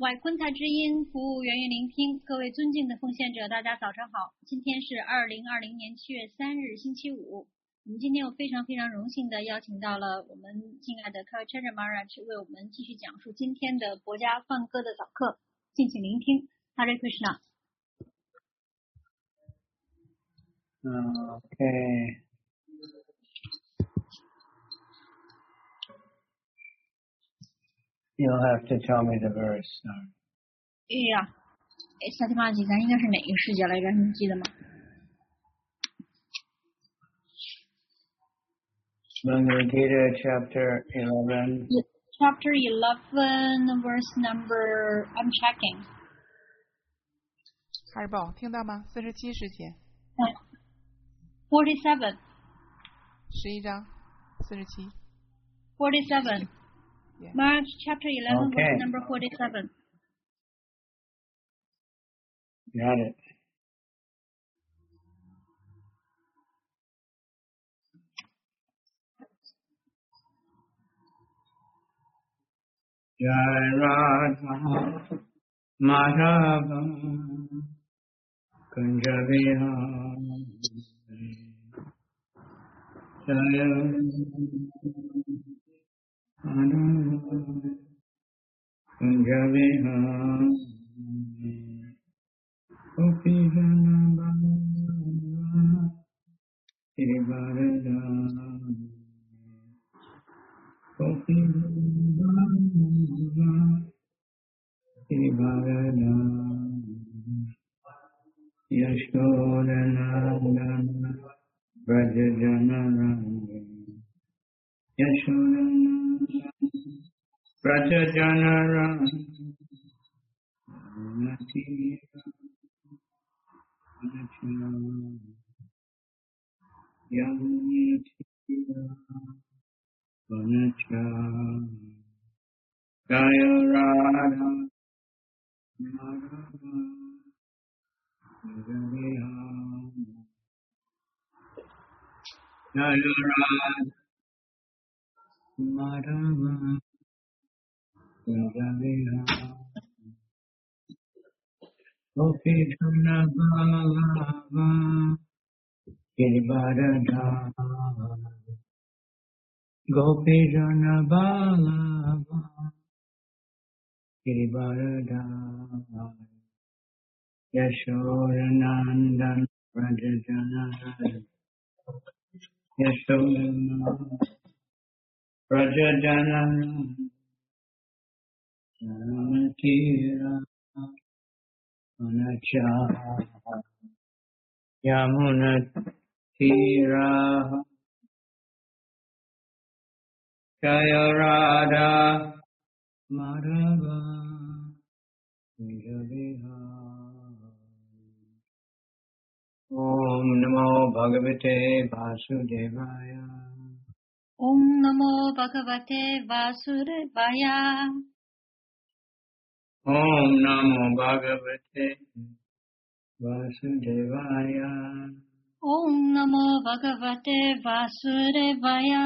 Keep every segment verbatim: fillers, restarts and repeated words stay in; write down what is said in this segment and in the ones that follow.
外昆台之音服务源于聆听，各位尊敬的奉献者，大家早上好。今天是二零二零年七月三日，星期五。我们今天又非常非常荣幸的邀请到了我们敬爱的 Kavachandra Maharaj 为我们继续讲述今天的国家梵歌的早课，敬请聆听。Hare Krishna。 Okay. You'll have to tell me the verse. 哎呀，哎，萨提玛吉，咱应该是哪个世界来着？你记得吗？ Bhagavad Gita, chapter eleven. Chapter eleven, verse number. I'm checking. 海宝听到吗？四十七世节。 Forty-seven. 十一章，四十七。 Forty-seven. March chapter eleven, Okay. verse number forty-seven. Got it. Jai Radha Madhava Kunja Vihari Jai Madhava Kunja Vihari Gopi Jana Bala Irivarada Gopi Jana Irivarada Yashodananda Brajajanaranga Yashodananda Brajajanaranga Natira Yamunitira Vanacha Jaya Radha Madhava Jaya Radha Madhava Jaya Gopi Jana Bala Irivarada Gopi Jana Bala Irivarada Yashodanandan Brajajanaranga Yashodanandan Brajajanaranga Yamunatira Vanacha Yamunatira Jaya Radha Madhava Om Namo Bhagavate Vasudevaya. Om Namo Bhagavate Vasudevaya. Om Namo Bhagavate Vasudevaya. Om Namo Bhagavate Vasudevaya.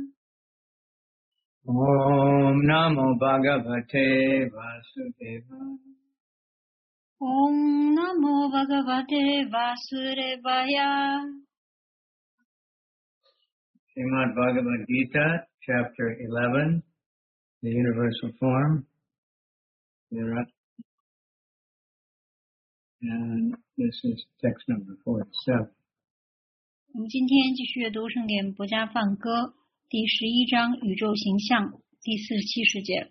Om Namo Bhagavate Vasudevaya. Om Namo Bhagavate Vasudevaya. Srimad Bhagavad Gita, chapter eleven, the universal form. And this is text number forty-seven. 我们今天继续阅读圣典博家梵歌第十一章宇宙形象第四十七世节。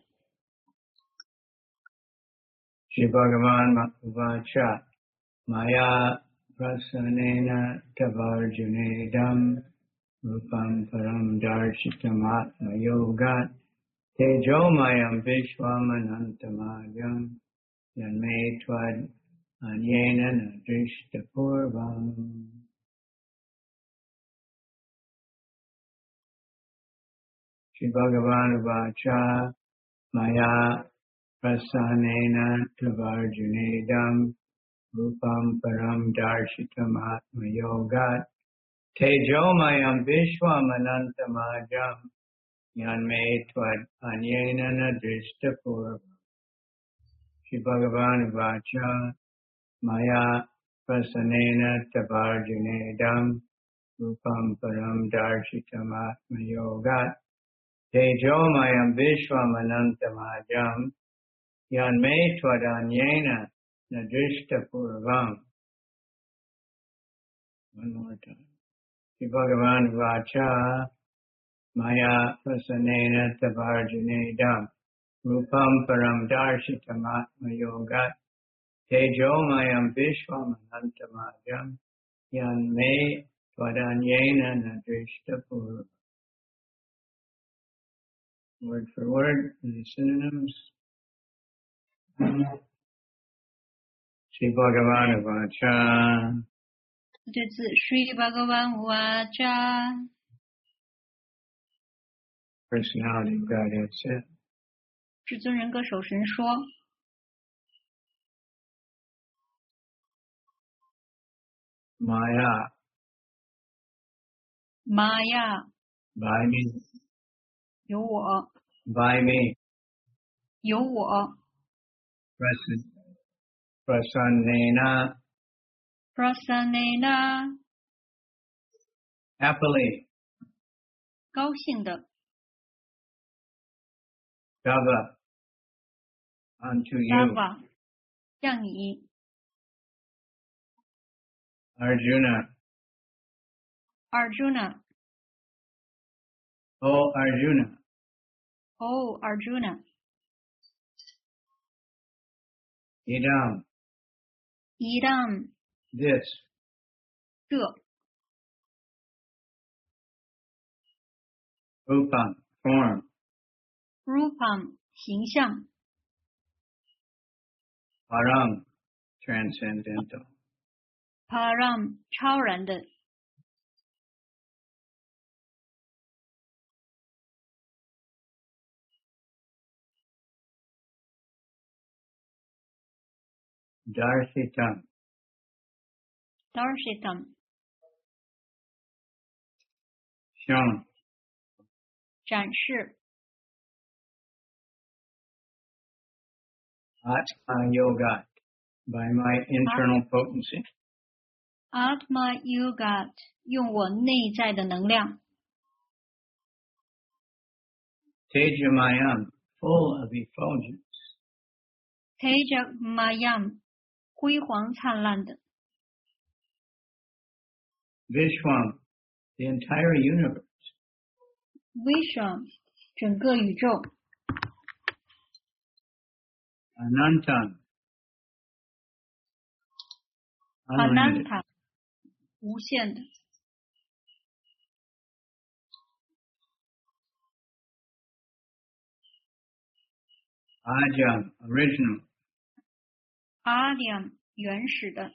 Shri Bhagavan Uvacha Maya Prasanena Tavarjunedam Rupam Param Darshitamatma Yogat Tejomayam Vishwamanantamayam Yanme Tvad Anyena Nadrishta Purvam. Shri Bhagavan Uvacha Maya Prasanena Tavarjunedam Rupam Param Darshitam Atma Yogat Tejomayam Vishwamanantamajam Yanme Tvad Anyena Nadrishta Purvam. Shri Bhagavan Vacha Maya Prasanena Tavarjunedam Rupam Param Darshitam Atma Yogat Tejo Mayam Vishwamanantamajam Yanme Twadanyena Nadrishta Purvam. One more time. Shri Bhagavan Vacha Maya Prasanena Tavarjunedam Rupam Param Darshitam Atma Yogat Tejo Mayam Vishwamanantamajam Yanme Twadanyena Nadrishta Purvam. Word for word, the synonyms. Shri Bhagavan Vacha. 对字 Shri Bhagavan Vacha. Personality of Godhead said. 至尊人格守神说。 Maya. Maya. By me. 有我。 By me. 有我。 Prasanena. Prasanena. Happily. 高兴的。 Dava. Unto you. Dava. 向你。 Arjuna. Arjuna. O Arjuna. Oh Arjuna. Idam. Idam. This. 这。 Rupam. Form. Rupam. 形象。 Param. Transcendental. Param. 超然的。 Darshitam. Darshitam. Shown. 展示。 Atma Yoga. By my internal potency. Atma Yoga. 用我内在的能量。 Tejamayam. Full of effulgence. Tejamayam. 辉煌灿烂的。 Vishwam. The entire universe. Vishwam. 整个宇宙。 Anantam. Ananta. 无限的。 Ajam. Original. Adyam. 原始的。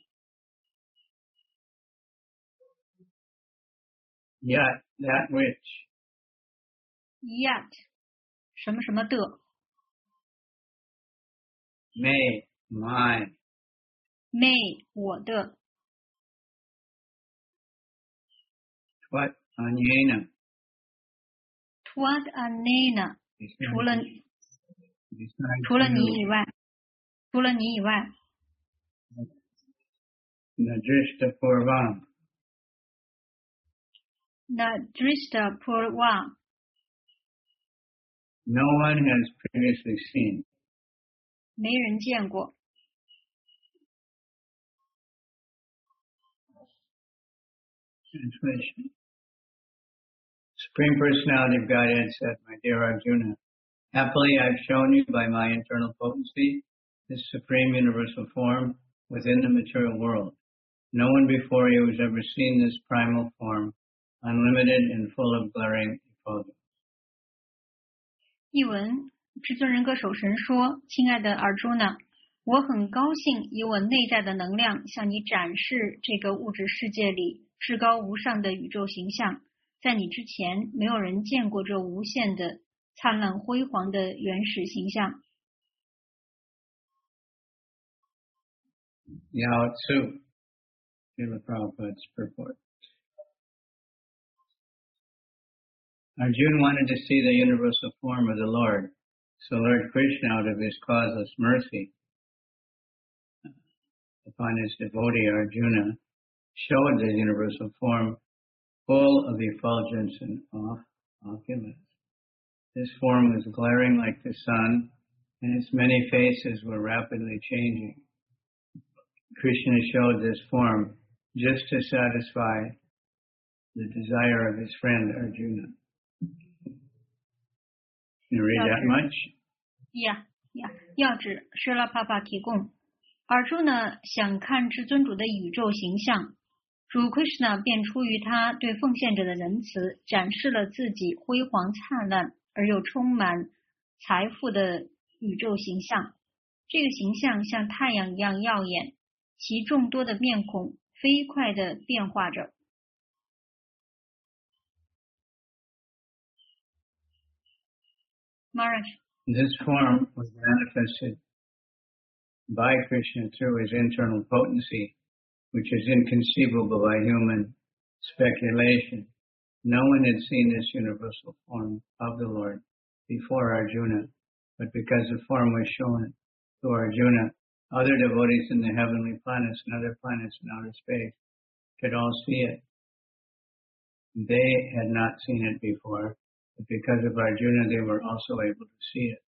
Yet. That which. Yet. 什么什么的。 May. My. May. 我的。 Tvat Anyena. Twat Anena. 除了 Besides 除了你 you. 以外，除了你以外。 Nadrishta Purvam. Nadrishta Purvam. No one has previously seen. 没人见过。 Translation. Supreme Personality of Godhead said, my dear Arjuna, happily I've shown you by my internal potency this supreme universal form within the material world. No one before you has ever seen this primal form, unlimited and full of glaring effulgence. 译文：至尊人格守神说：“亲爱的尔朱那，我很高兴以我内在的能量向你展示这个物质世界里至高无上的宇宙形象。在你之前，没有人见过这无限的、灿烂辉煌的原始形象。” Yao Tzu, Srila Prabhupada's purport. Arjuna wanted to see the universal form of the Lord, so Lord Krishna, out of his causeless mercy, upon his devotee Arjuna, showed the universal form full of effulgence and opulence. This form was glaring like the sun, and its many faces were rapidly changing. Krishna showed this form just to satisfy the desire of his friend Arjuna. You read that much? Yeah, yeah. 要旨施拉帕帕提供。Arjuna 想看至尊主的宇宙形象，主 Krishna 便出于他对奉献者的仁慈，展示了自己辉煌灿烂而又充满财富的宇宙形象。这个形象像太阳一样耀眼，其众多的面孔飞快地变化着。Maharaj. This form was manifested by Krishna through his internal potency, which is inconceivable by human speculation. No one had seen this universal form of the Lord before Arjuna, but because the form was shown to Arjuna, other devotees in the heavenly planets and other planets in outer space could all see it. They had not seen it before, but because of Arjuna, they were also able to see it.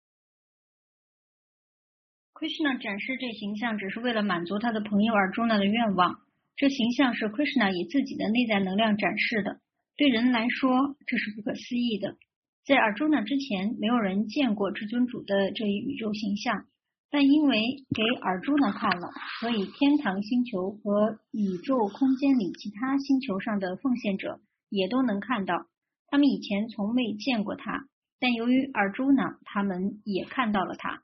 Krishna 展示这形象只是为了满足他的朋友 Arjuna 的愿望。这形象是 Krishna 以自己的内在能量展示的，对人来说这是不可思议的。在 Arjuna 之前，没有人见过至尊主的这一宇宙形象，但因为给 Arjuna 看了，所以天堂星球和宇宙空间里其他星球上的奉献者也都能看到。他们以前从未见过他，但由于 Arjuna， 他们也看到了他。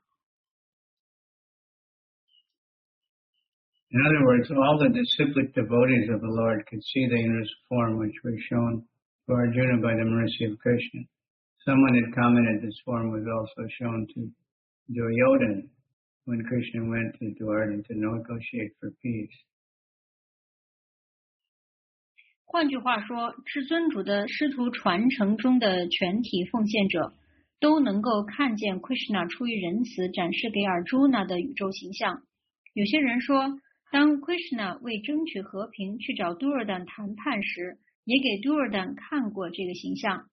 In other words, all the disciplic devotees of the Lord could see the universal form which was shown to Arjuna by the mercy of Krishna. Someone had commented this form was also shown to Duryodhana when Krishna went to Dwarka to negotiate for peace. 换句话说，至尊主的师徒传承中的全体奉献者都能够看见 Krishna 出于仁慈展示给 Arjuna 的宇宙形象。有些人说，当 Krishna 为争取和平去找 Duryodhana 谈判时，也给 Duryodhana 看过这个形象。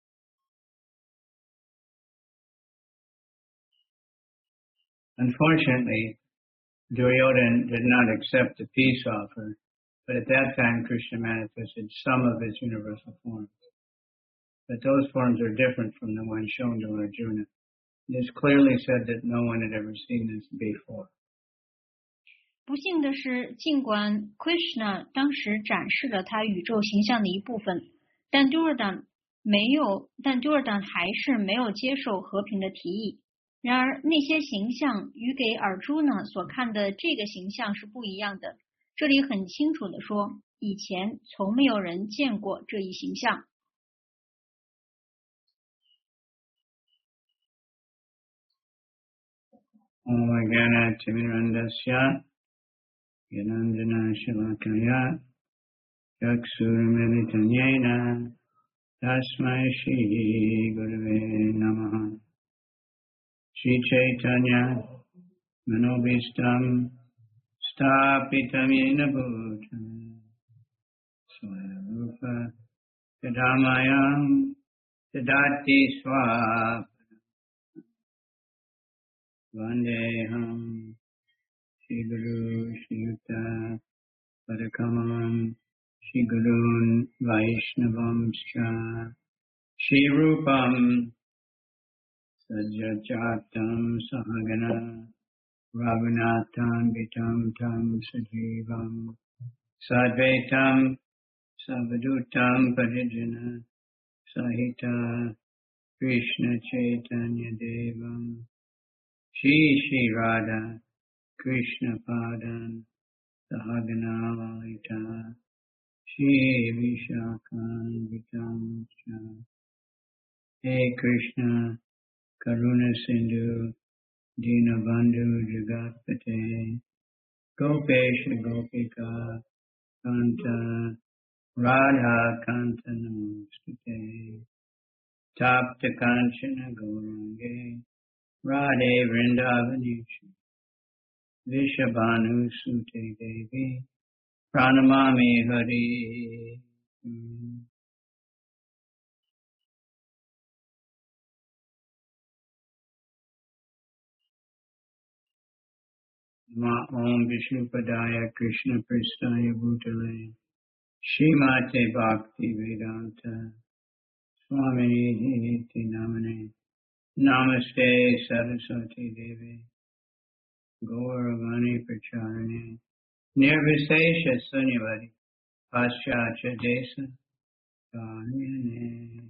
Unfortunately, Duryodhana did not accept the peace offer, but at that time Krishna manifested some of his universal forms. But those forms are different from the ones shown to Arjuna. It is clearly said that no one had ever seen this before. 不幸的是，尽管 Krishna 当时展示了他宇宙形象的一部分，但 Duryodhana 没有，但 Duryodhana 还是没有接受和平的提议。然而，那些形象与给 Arjuna 所看的这个形象是不一样的。这里很清楚地说，以前从没有人见过这一形象。 Yanandana Shilakaya Yaksurmeditanyena Tasmai Shri Gurave Namaha Shri Chaitanya Manobhistam Stapitamina Bhutam Swarupa Tadamayam Tadati Swap Vandeham Shri Guru Shri Yuta Padakamalam Shri Gurun Vaishnavam Scha Shri Rupam Sajjachatam Sahagana Raghunathan Vitam Tam Sajivam Sadvaitam Savadutam Parijana Sahita Krishna Chaitanya Devam Shri Shri Radha Krishna Padan Sahagana Lalita Shri Vishakan Vitam Cha Hey Krishna Karuna Sindhu Dinabandhu Jagatpate Gopesha Gopika Kanta Radha Kanta Namostate Tapta Kanchana Gaurange Radhe Vrindavaneshwari Vishabhanu Sute Devi Pranamami Hari. Mm. Ma Om Vishnupadaya Krishna Pristaya Bhutale Shrimate Bhakti Vedanta Swami Iti Namane Namaste Saraswati Devi Gauravani Pracharane Nirvisesha Sunyavadi Paschacha Desa Dhamine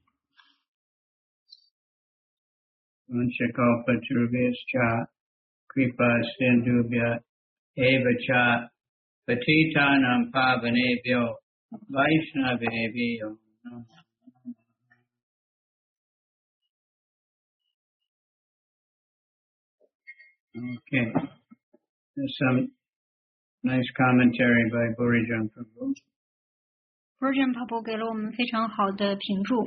Vanchakalpatrubhyascha Kripa Sindhubhya Evacha Patitanam Pavanebhyo Vaishnavebhyo. Okay. There's some nice commentary by Burijan Prabhu. Burijan Prabhu 给了我们非常好的评注。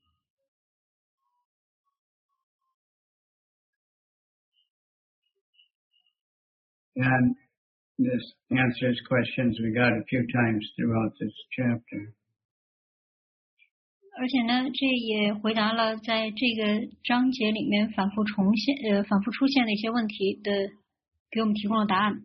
And this answers questions we got a few times throughout this chapter. 而且呢，这也回答了在这个章节里面反复重现、呃反复出现的一些问题的，给我们提供了答案。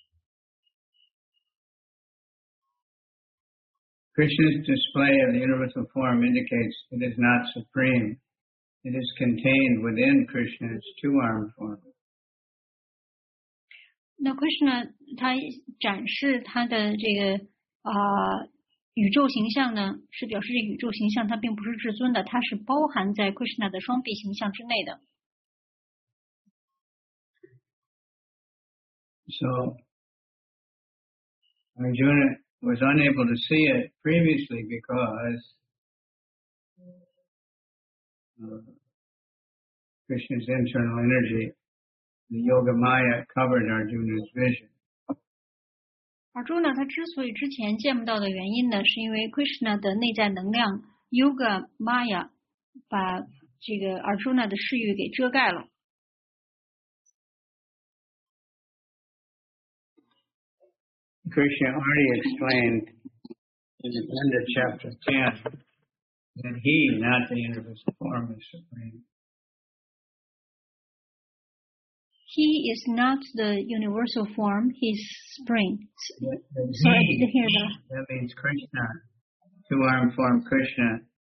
Krishna's display of the universal form indicates it is not supreme. It is contained within Krishna's two-armed form. 那 Krishna 他展示他的这个啊、呃、宇宙形象呢，是表示这宇宙形象它并不是至尊的，它是包含在 Krishna 的双臂形象之内的。 So Arjuna was unable to see it previously because uh, Krishna's internal energy, the Yoga Maya, covered Arjuna's vision. 而朱呢，他之所以之前见不到的原因呢，是因为 Krishna 的内在能量 Yoga Maya 把这个 Arjuna 的视域给遮盖了。 Krishna already explained in the end of chapter ten that he, not the universal form, is supreme. He is not the universal form, he is supreme. That, that Sorry, I he, didn't hear that. that means Krishna, two-armed form Krishna,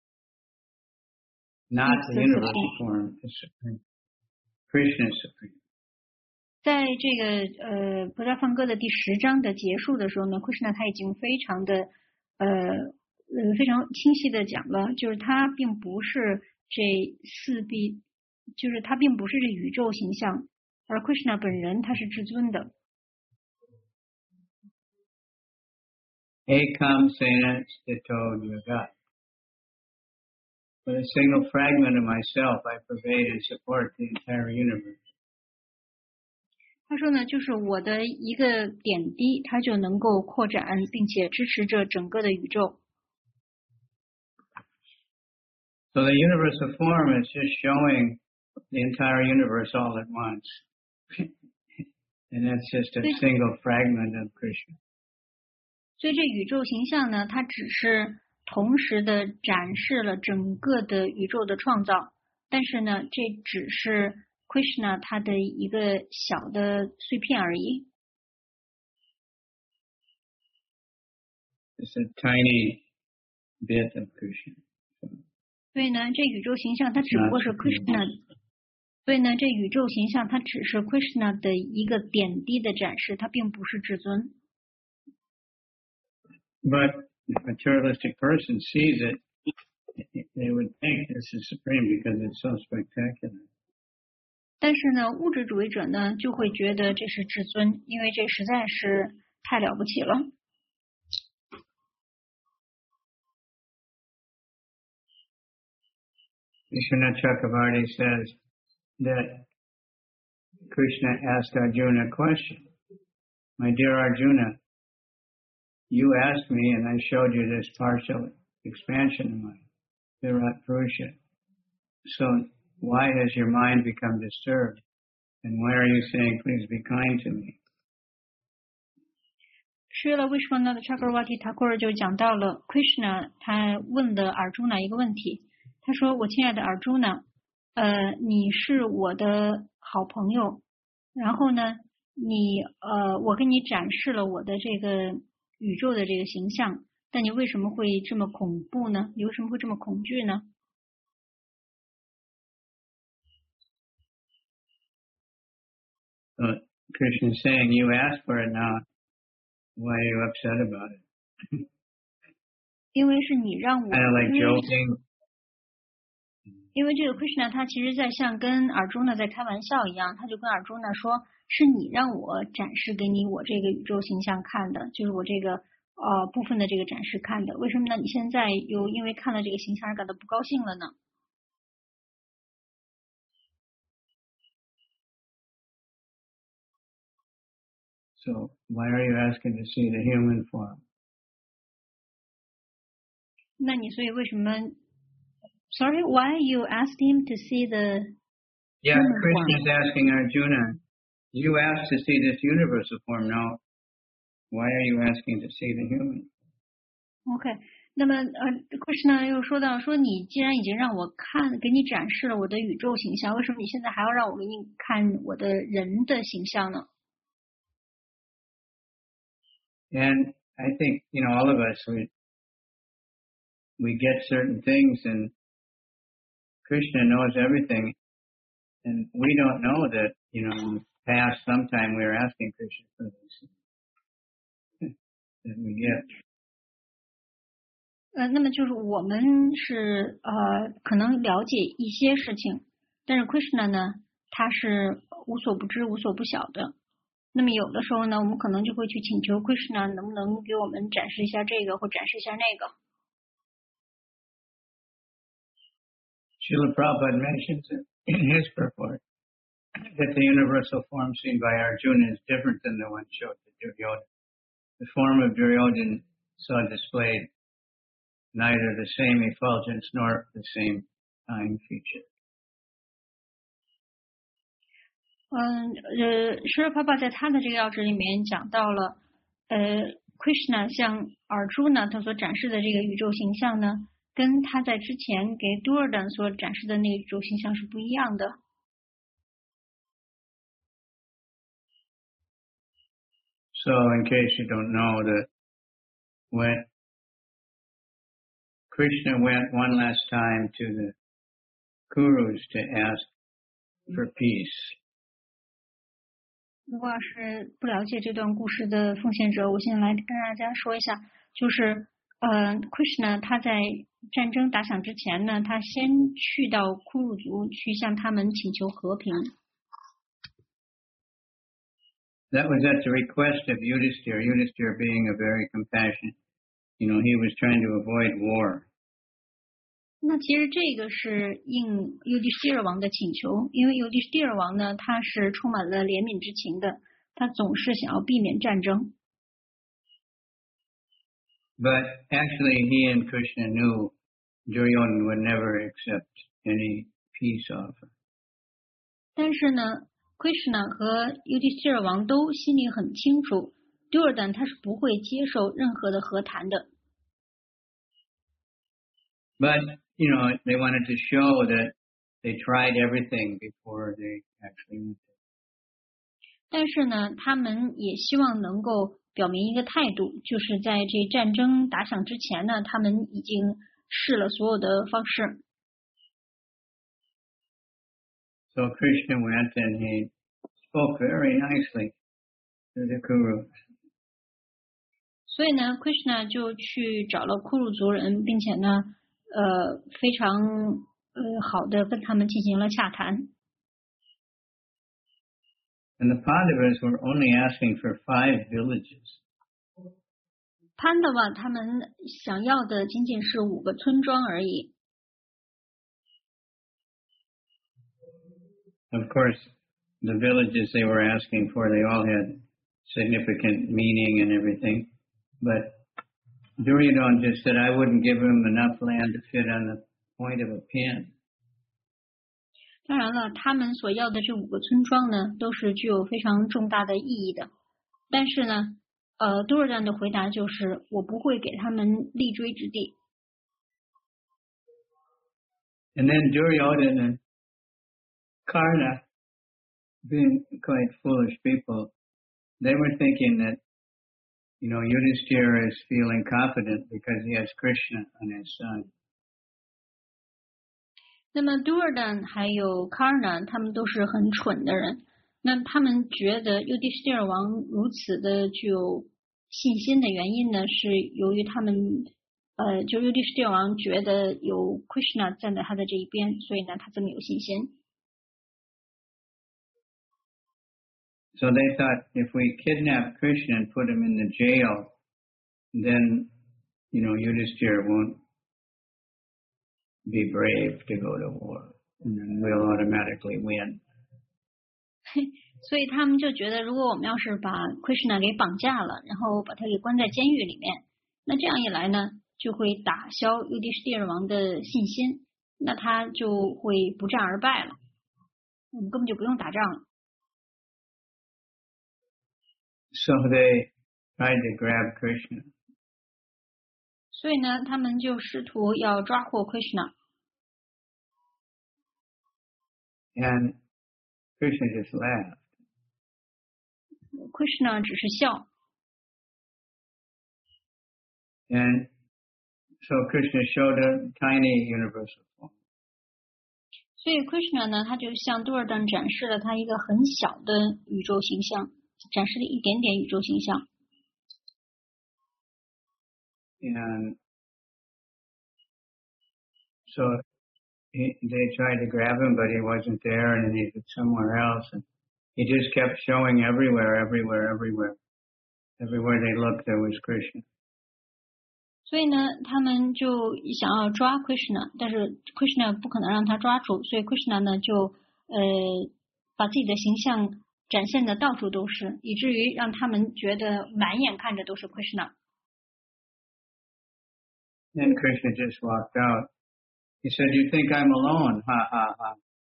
not Yes, the the universal supreme. form, is supreme. Krishna is supreme. 在这个呃菩萨放歌的第十章的结束的时候呢 ，Krishna 他已经非常的呃呃非常清晰的讲了，就是他并不是这四臂，就是他并不是这宇宙形象，而 Krishna 本人他是至尊的。 Ekam sena stito jagat. With a single fragment of myself, I pervade and support the entire universe. 他说呢，就是我的一个点滴，它就能够扩展，并且支持着整个的宇宙。 So the universal form is just showing the entire universe all at once. And that's just a single fragment of Krishna. 所以这宇宙形象呢，它只是同时的展示了整个的宇宙的创造，但是呢，这只是 Krishna 他的一个小的碎片而已。 It's a tiny bit of Krishna. 所以呢，这宇宙形象它只不过是 Krishna， 所以呢，这宇宙形象它只是 Krishna 的一个点滴的展示，它并不是至尊。 But if a materialistic person sees it, they would think this is supreme because it's so spectacular. 但是呢，物质主义者呢就会觉得这是至尊，因为这实在是太了不起了。 Vishwanath Chakravarti says that Krishna asked Arjuna a question. My dear Arjuna, you asked me and I showed you this partial expansion of my Virat Purusha. So why has your mind become disturbed And why are you saying, please be kind to me? 是了，为什么呢 ？Chakravarti Thakur 就讲到了 Krishna 他问的 Arjuna 一个问题，他说：“我亲爱的 Arjuna， 呃，你是我的好朋友，然后呢，你呃，我给你展示了我的这个宇宙的这个形象，但你为什么会这么恐怖呢？你为什么会这么恐惧呢？” Uh, Krishna is saying, you asked for it now. Why are you upset about it? 因为是你让我 Kind of like joking. 因为这个 Krishna 他其实在像跟 Arjuna 在开玩笑一样，他就跟 Arjuna 说，是你让我展示给你我这个宇宙形象看的，就是我这个呃部分的这个展示看的。为什么呢？你现在又因为看了这个形象而感到不高兴了呢？ So why are you asking to see the human form? 那你所以为什么 ？Sorry, why you asked him to see the Yeah, human Krishna is form? asking Arjuna, you asked to see this universal form. Now, why are you asking to see the human? OK， 那么呃 ，Krishna 又说到说，你既然已经让我看，给你展示了我的宇宙形象，为什么你现在还要让我给你看我的人的形象呢？ And I think, you know, all of us, we, we get certain things and Krishna knows everything. And we don't know that, you know, in the past, sometime we were asking Krishna for this. That we get. 呃，那么就是我们是呃可能了解一些事情，但是 Krishna 呢，他是无所不知、无所不晓的。那么有的时候呢，我们可能就会去请求 Krishna 能不能给我们展示一下这个或展示一下那个。 Srila Prabhupada mentions in his purport that the universal form seen by Arjuna is different than the one showed to Duryodhana. The form of Duryodhana saw displayed neither the same effulgence nor the same time feature. 嗯呃，施热帕帕在他的这个要旨里面讲到了，呃 ，Krishna 向 Arjuna 他所展示的这个宇宙形象呢，跟他在之前给 Duryodhana 所展示的那个宇宙形象是不一样的。 So, in case you don't know, that when Krishna went one last time to the Kurus to ask for peace. 如果要是不了解这段故事的奉献者，我现在来跟大家说一下，就是呃 ，Krishna 他在战争打响之前呢，他先去到库鲁族去向他们请求和平。 That was at the request of Yudhisthira. Yudhisthira being a very compassionate, you know, he was trying to avoid war. 那其实这个是应尤迪希尔王的请求，因为尤迪希尔王呢，他是充满了怜悯之情的，他总是想要避免战争。 But actually, he and Krishna knew Duryodhana would never accept any peace offer. 但是呢 ，Krishna 和尤迪希尔王都心里很清楚 ，Duryodhana 他是不会接受任何的和谈的。 But you know, they wanted to show that they tried everything before they actually went there. 但是呢，他们也希望能够表明一个态度，就是在这战争打响之前呢，他们已经试了所有的方式。 So Krishna went and he spoke very nicely to the Kurus. 所以呢 ，Krishna 就去找了库鲁族人，并且呢。呃，非常呃好的跟他们进行了洽谈。 And the Pandavas were only asking for five villages. 潘的话，他们想要的仅仅是五个村庄而已。 Of course, the villages they were asking for, they all had significant meaning and everything, but Duryodhana just said, I wouldn't give him enough land to fit on the point of a pin. 当然了，他们所要的这五个村庄呢，都是具有非常重大的意义的。但是呢，呃，多尔丹的回答就是，我不会给他们立锥之地。 And then Duryodhana and Karna, being quite foolish people, they were thinking that, you know, Yudhishthira is feeling confident because he has Krishna on his side. 那么 Duryodhana 还有 Karna 他们都是很蠢的人，那他们觉得 Yudhishthira 王如此的具有信心的原因呢，是由于他们呃，就 Yudhishthira 王觉得有 Krishna 站在他的这一边，所以呢，他这么有信心。 So they thought if we kidnap Krishna and put him in the jail, then, you know, Yudhishthira won't be brave to go to war, and then we'll automatically win. 所以他们就觉得，如果我们要是把 Krishna 给绑架了，然后把他给关在监狱里面，那这样一来呢，就会打消 Yudhishthira 王的信心，那他就会不战而败了，我们根本就不用打仗了。 So they tried to grab Krishna. 所以呢，他们就试图要抓获 Krishna。 And Krishna just laughed. Krishna 只是笑。 And so Krishna showed a tiny universal form. 所以 Krishna 呢，他就向多尔丹展示了他一个很小的宇宙形象，展示了一点点宇宙形象。 And so he, they tried to grab him, but he wasn't there, and he was somewhere else. And he just kept showing everywhere, everywhere, everywhere. Everywhere they looked, there was Krishna. 所以呢，他们就想要抓 Krishna， 但是 Krishna 不可能让他抓住，所以 Krishna 呢就呃把自己的形象展现的到处都是，以至于让他们觉得满眼看着都是 Krishna。 And Krishna just walked out. He said, "You think I'm alone? Ha ha ha."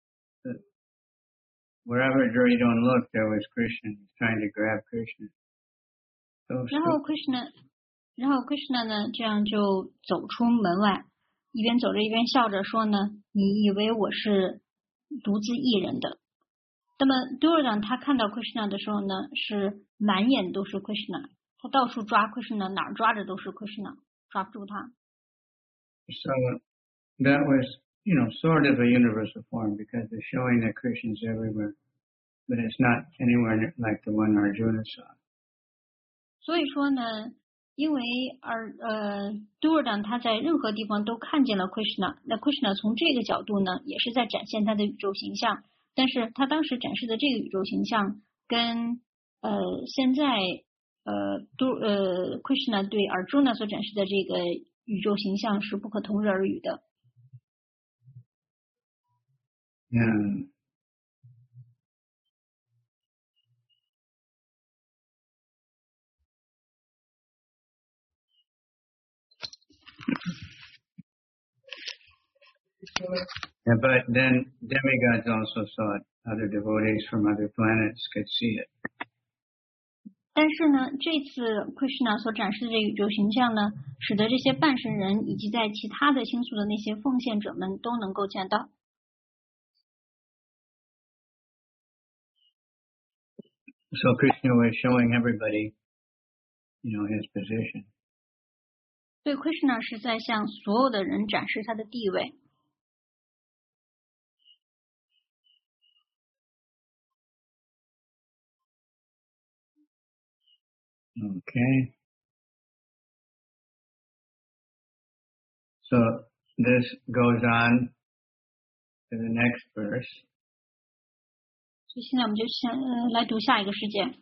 Wherever Duryodhana looked, there was Krishna. He's trying to grab Krishna. So 然后 Krishna， 然后 Krishna 呢，这样就走出门外，一边走着一边笑着说呢：“你以为我是独自一人的？”那么 Duryodhana 他看到 Krishna 的时候呢，是满眼都是 Krishna， 他到处抓 Krishna， 哪儿抓着都是 Krishna， 抓不住他。 So that was, you know, sort of a universal form because they're showing that Krishna's everywhere, but it's not anywhere like the one Arjuna saw. 所以说呢，因为而呃 Duryodhana 他在任何地方都看见了 Krishna， 那 Krishna 从这个角度呢，也是在展现他的宇宙形象，但是他当时展示的这个宇宙形象跟呃现在呃都呃 Krishna 对 Arjuna 所展示的这个宇宙形象是不可同日而语的。 Yeah. Yeah, but then demigods also saw it. Other devotees from other planets could see it. 但是呢，这次 Krishna 所展示的这个宇宙形象呢，使得这些半神人以及在其他的星宿的那些奉献者们都能够见到。 So Krishna was showing everybody, you know, his position. 所以 Krishna 是在向所有的人展示他的地位。 Okay. So this goes on to the next verse. 所以现在我们就先、呃、来读下一个事件。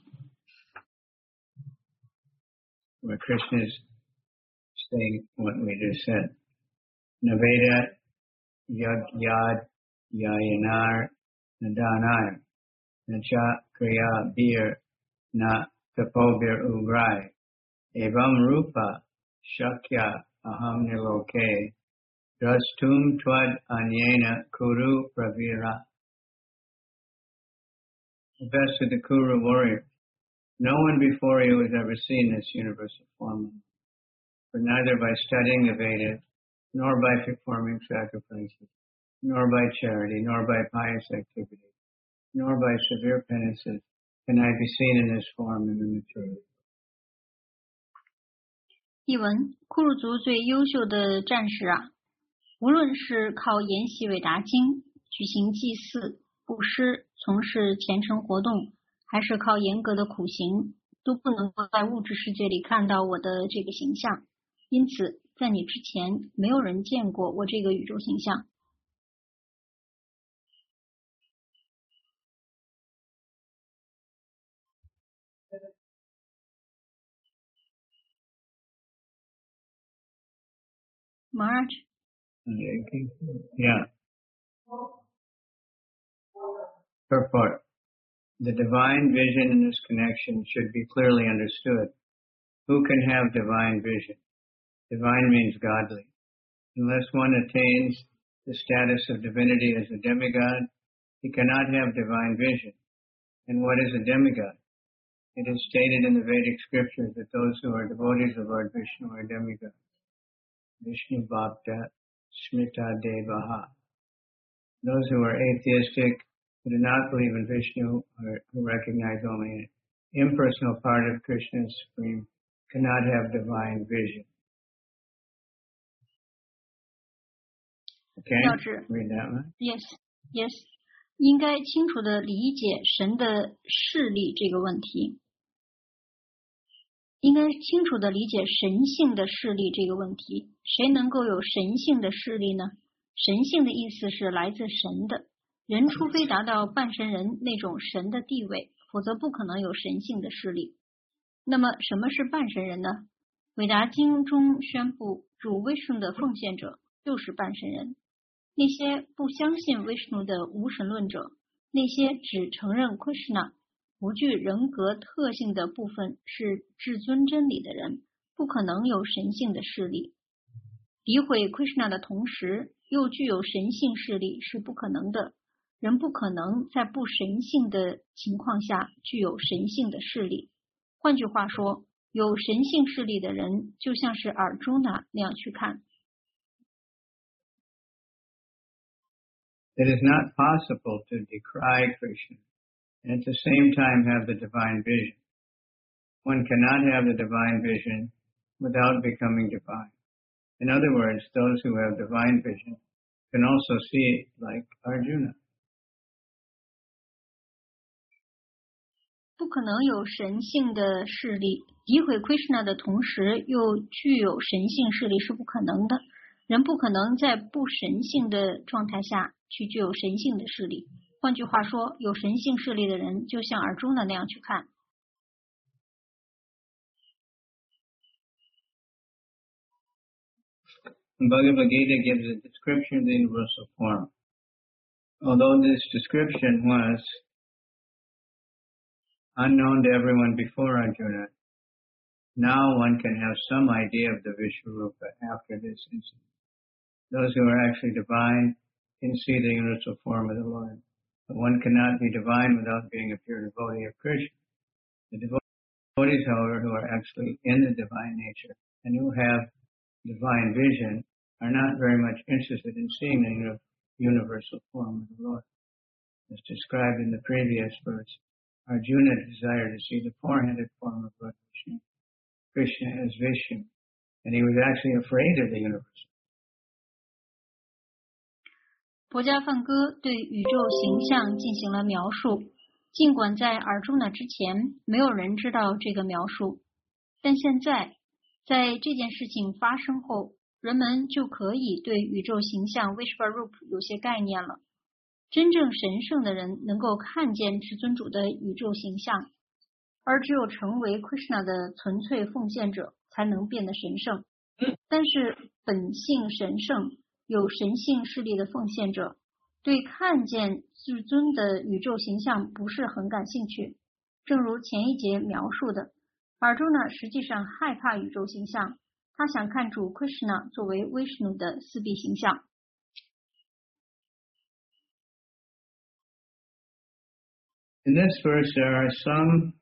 Where Krishna is saying what we just said. Naveda yad yad yayanar nadanar nacha kriya bir na tapobir ugrai evam rupa shakya aham niloke drastum tvad anyena kuru pravira the best of the Kuru warriors. No one before you has ever seen this universal form, for neither by studying the Vedas, nor by performing sacrifices, nor by charity, nor by pious activity, nor by severe penances can I be seen in this form in the material. 译文：库鲁族最优秀的战士啊，无论是靠研习韦达经、举行祭祀、布施、从事虔诚活动，还是靠严格的苦行，都不能够在物质世界里看到我的这个形象。因此，在你之前，没有人见过我这个宇宙形象。March. Yeah. Purport. The divine vision in this connection should be clearly understood. Who can have divine vision? Divine means godly. Unless one attains the status of divinity as a demigod, he cannot have divine vision. And what is a demigod? It is stated in the Vedic scriptures that those who are devotees of Lord Vishnu are demigods. Vishnu Bhakta Smita Devaha. Those who are atheistic, who do not believe in Vishnu, or who recognize only an impersonal part of Krishna's supreme, cannot have divine vision. Okay? 要旨 Read that one. Yes, yes. 应该清楚地理解神的势力这个问题。应该清楚地理解神性的势力这个问题。谁能够有神性的势力呢？神性的意思是来自神的。人除非达到半神人那种神的地位，否则不可能有神性的势力。那么什么是半神人呢？韦达经中宣布，主 Vishnu 的奉献者就是半神人。那些不相信 Vishnu 的无神论者，那些只承认 Krishna 不具人格特性的部分是至尊真理的人，不可能有神性的势力。诋毁 Krishna 的同时，又具有神性势力是不可能的。人不可能在不神性的情况下具有神性的势力。换句话说，有神性势力的人，就像是尔朱那那样去看。 It is not possible to decry Krishna and at the same time have the divine vision. One cannot have the divine vision without becoming divine. In other words, those who have divine vision can also see like Arjuna. 不可能有神性的势力，诋毁 Krishna 的同时又具有神性势力是不可能的。人不可能在不神性的状态下去具有神性的势力。换句话说，有神性势力的人就像尔朱那那样去看。 Bhagavad Gita gives a description of the universal form. Although this description was unknown to everyone before Arjuna, now one can have some idea of the Vishwarupa after this incident. Those who are actually divine can see the universal form of the Lord. But one cannot be divine without being a pure devotee of Krishna. The devotees, however, who are actually in the divine nature and who have divine vision are not very much interested in seeing the universal form of the Lord. As described in the previous verse, Arjuna desired to see the four-headed form of Lord Vishnu, Krishna as Vishnu, and he was actually afraid of the universal. 薄伽梵歌对宇宙形象进行了描述，尽管在尔朱那之前没有人知道这个描述，但现在在这件事情发生后，人们就可以对宇宙形象 Vishwarup 有些概念了。真正神圣的人能够看见至尊主的宇宙形象，而只有成为 Krishna 的纯粹奉献者才能变得神圣。但是本性神圣有神性势力的奉献者对看见至尊的宇宙形象不是很感兴趣。正如前一节描述的，尔朱那实际上害怕宇宙形象，他想看主 Krishna 作为 Vishnu 的四臂形象。 In this verse, there are some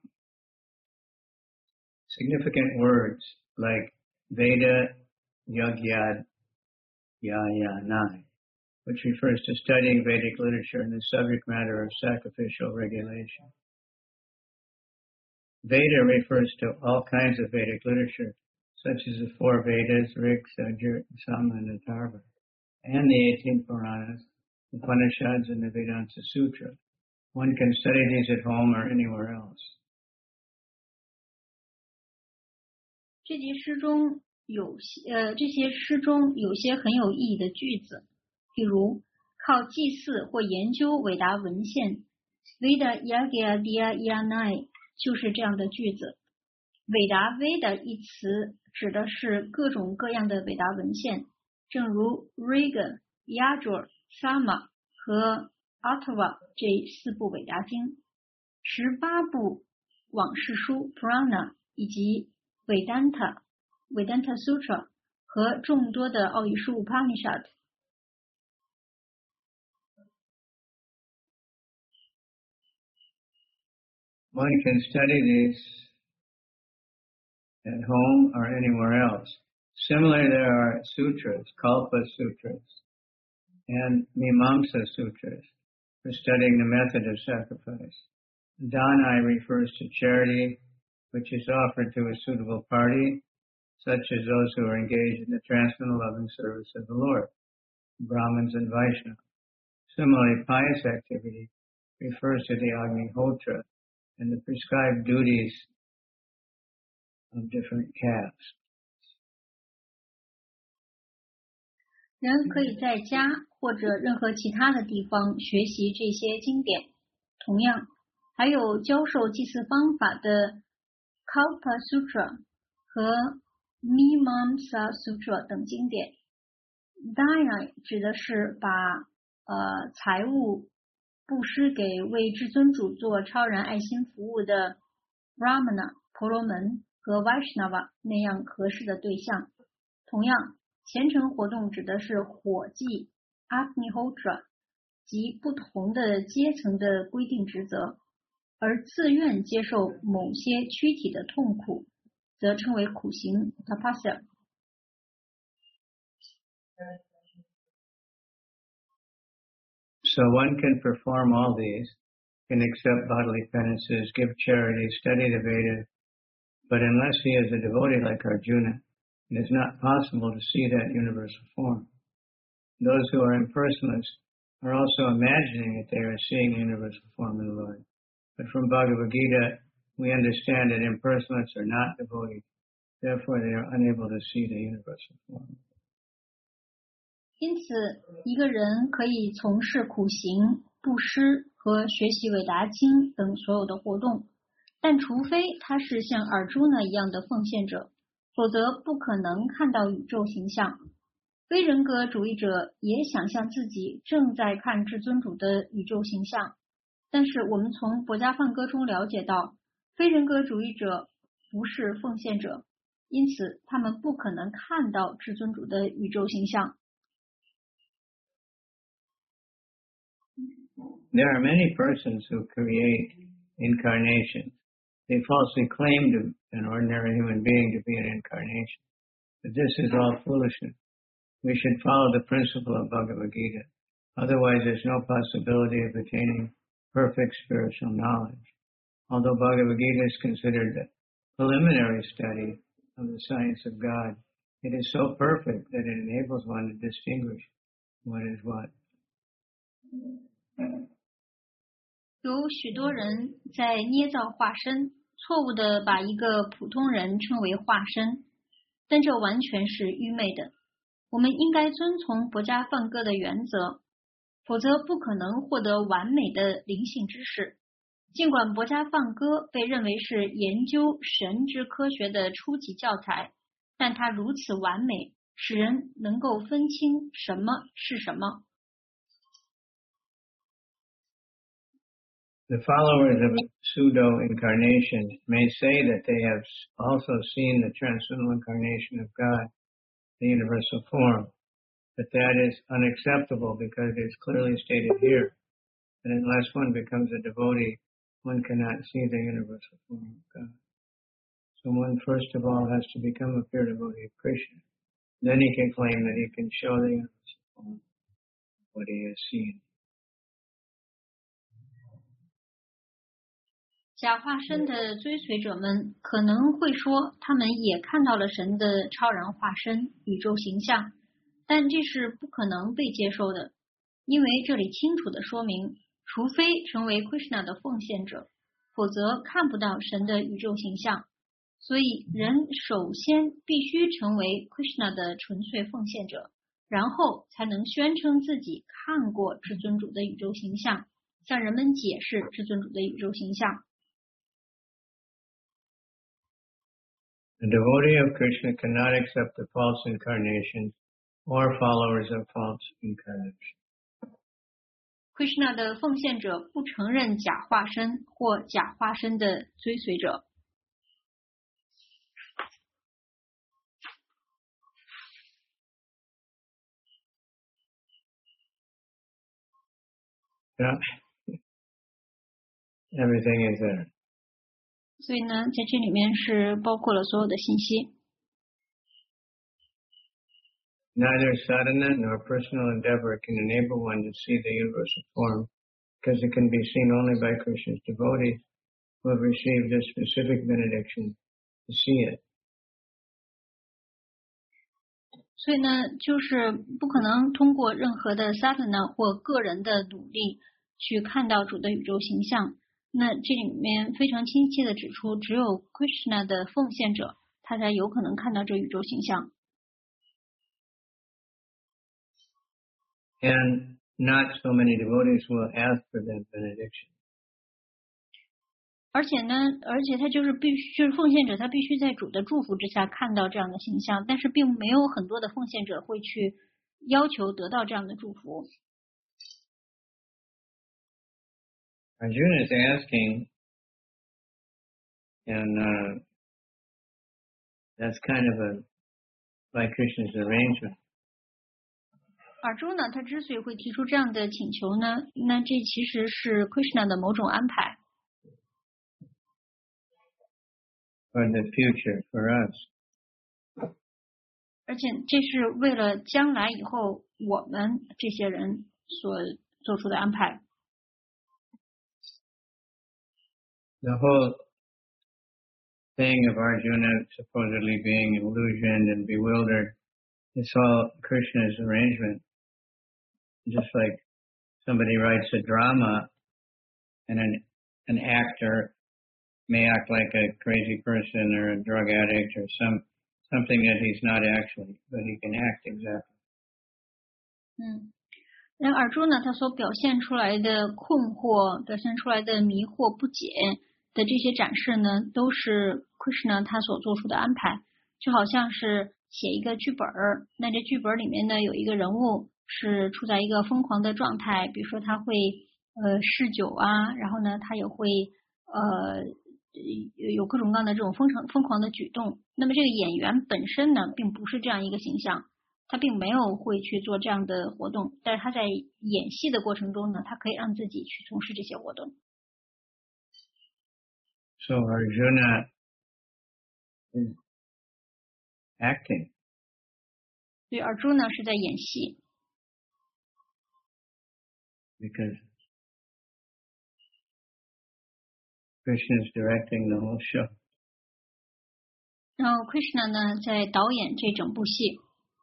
significant words like Veda Yagya Yayanai, which refers to studying Vedic literature and the subject matter of sacrificial regulation. Veda refers to all kinds of Vedic literature, such as the four Vedas, Rig, Yajur, Sama, and Atharva, and the eighteen Puranas, Upanishads, and the Vedanta Sutra. One can study these at home or anywhere else. 这节诗中有些呃，这些诗中有些很有意义的句子，譬如靠祭祀或研究伟大文献 ，Veda Yagya Diya Yanai 就是这样的句子。伟达 Veda 一词指的是各种各样的伟大文献，正如 Riga、Yajur、Sama 和 Atharva 这四部伟大经，十八部往事书 Purana 以及 Vedanta、Vedanta Sutra 和众多的奥义书 Upanishad。 One can study these at home or anywhere else. Similarly, there are sutras, Kalpa Sutras, and Mimamsa Sutras for studying the method of sacrifice. Dhanai refers to charity, which is offered to a suitable party, such as those who are engaged in the transcendental loving service of the Lord, Brahmins and Vaishnavas. Similarly, pious activity refers to the Agnihotra and the prescribed duties of different castes. 人可以在家或者任何其他的地方学习这些经典。同样，还有教授祭祀方法的 Kalpa Sutra 和 Mimamsa Sutra 等经典。Dana 指的是把呃财物布施给为至尊主做超然爱心服务的 Brahmana 婆罗门和 Vaishnava 那样合适的对象。同样，虔诚活动指的是火祭 Agnihotra 及不同的阶层的规定职责，而自愿接受某些躯体的痛苦，则称为苦行 Tapasya。 So one can perform all these, can accept bodily penances, give charity, study the Vedas, but unless he is a devotee like Arjuna, it is not possible to see that universal form. Those who are impersonalists are also imagining that they are seeing the universal form of the Lord. But from Bhagavad Gita, we understand that impersonalists are not devotees. Therefore, they are unable to see the universal form. 因此，一个人可以从事苦行、布施和学习韦达经等所有的活动，但除非他是像尔朱那一样的奉献者，否则不可能看到宇宙形象。非人格主义者也想象自己正在看至尊主的宇宙形象，但是我们从博伽梵歌中了解到，非人格主义者不是奉献者，因此他们不可能看到至尊主的宇宙形象。 There are many persons who create incarnations. They falsely claim to an ordinary human being to be an incarnation. But this is all foolishness. We should follow the principle of Bhagavad Gita. Otherwise, there's no possibility of attaining perfect spiritual knowledge. Although Bhagavad Gita is considered a preliminary study of the science of God, it is so perfect that it enables one to distinguish what is what. 有许多人在捏造化身，错误地把一个普通人称为化身，但这完全是愚昧的。我们应该遵从博伽梵歌的原则，否则不可能获得完美的灵性知识。尽管博伽梵歌被认为是研究神之科学的初级教材，但它如此完美，使人能够分清什么是什么。 The followers of pseudo-incarnations may say that they have also seen the transcendental incarnation of God, the universal form, but that is unacceptable because it is clearly stated here that unless one becomes a devotee one cannot see the universal form of God. So one first of all has to become a pure devotee of Krishna. Then he can claim that he can show the universal form of what he has seen. 假化身的追随者们可能会说，他们也看到了神的超然化身、宇宙形象，但这是不可能被接受的，因为这里清楚地说明，除非成为 Krishna 的奉献者，否则看不到神的宇宙形象。所以，人首先必须成为 Krishna 的纯粹奉献者，然后才能宣称自己看过至尊主的宇宙形象，向人们解释至尊主的宇宙形象。 The devotee of Krishna cannot accept the false incarnations or followers of false incarnations. Krishna 的奉献者不承认假化身或假化身的追随者。 Yeah. Everything is there. 所以呢，在这里面是包括了所有的信息。 Neither sadhana nor personal endeavor can enable one to see the universal form, because it can be seen only by Krishna's devotees who have received a specific benediction to see it. 所以呢，就是不可能通过任何的 sadhana 或个人的努力去看到主的宇宙形象。那这里面非常清晰的指出，只有 Krishna 的奉献者，他才有可能看到这宇宙形象。 And not so many devotees will ask for that benediction. 而且呢，而且他就是必须，就是奉献者，他必须在主的祝福之下看到这样的形象，但是并没有很多的奉献者会去要求得到这样的祝福。 Arjuna is asking, and uh, that's kind of a by Krishna's arrangement. 尔朱呢，他之所以会提出这样的请求呢，那这其实是 Krishna 的某种安排。 For the future, for us. 而且这是为了将来以后我们这些人所做出的安排。 The whole thing of Arjuna supposedly being illusioned and bewildered, it's all Krishna's arrangement. Just like somebody writes a drama and an, an actor may act like a crazy person or a drug addict or some something that he's not actually, but he can act exactly. 嗯。然而朱呢，他所表现出来的困惑、表现出来的迷惑、不解的这些展示呢，都是 Krishna 他所做出的安排，就好像是写一个剧本儿，那这剧本里面呢有一个人物是处在一个疯狂的状态，比如说他会呃嗜酒啊，然后呢他也会呃有各种各样的这种疯狂疯狂的举动。那么这个演员本身呢，并不是这样一个形象。他并没有会去做这样的活动，但是他在演戏的过程中呢，他可以让自己去从事这些活动。 So Arjuna is acting. 对，而朱呢是在演戏。 Because Krishna is directing the whole show. 然后 Krishna 呢在导演这整部戏。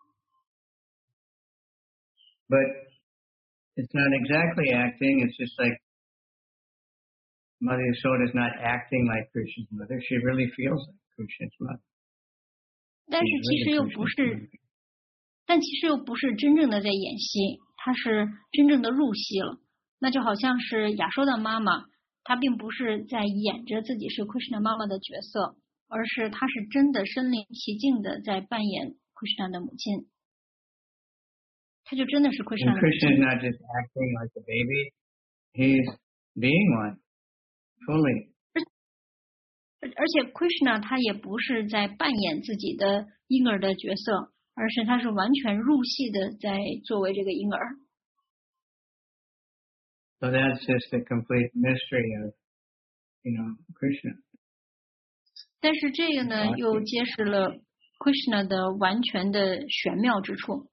But it's not exactly acting, it's just like Mother Yasoda is not acting like Krishna's mother, she really feels like Krishna's mother. 但是其实又不是，但其实又不是真正的在演戏，她是真正的入戏了。那就好像是亚说的妈妈，她并不是在演着自己是 Krishna 妈妈的角色，而是她是真的身临其境的在扮演 Krishna 的母亲。他就真的是 Krishna 的母亲。 Krishna is not just acting like a baby, he's being one, fully. 而且 Krishna 他也不是在扮演自己的婴儿的角色，而是他是完全入戏的在作为这个婴儿。 So that's just the complete mystery of you know, Krishna. 但是这个呢，又揭示了 Krishna 的完全的玄妙之处。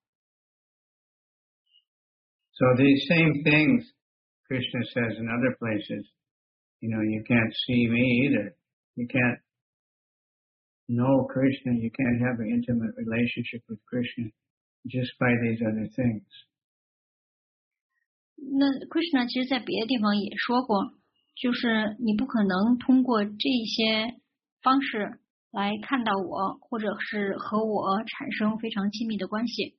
So these same things Krishna says in other places, you know, you can't see me either. You can't know Krishna. You can't have an intimate relationship with Krishna just by these other things. 那 Krishna 其实在别的地方也说过，就是你不可能通过这些方式来看到我，或者是和我产生非常亲密的关系。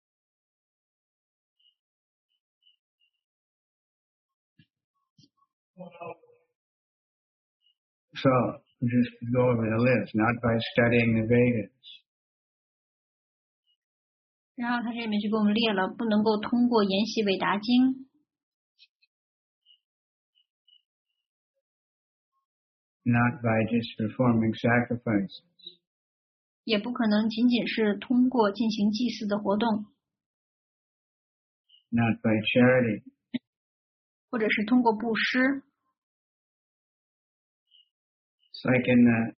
So just go over the list, not by studying the Vedas. 然后他这里面就给我们列了，不能够通过研习韦达经， not by just performing sacrifices, 也不可能仅仅是通过进行祭祀的活动， not by charity, 或者是通过布施。 It's like in the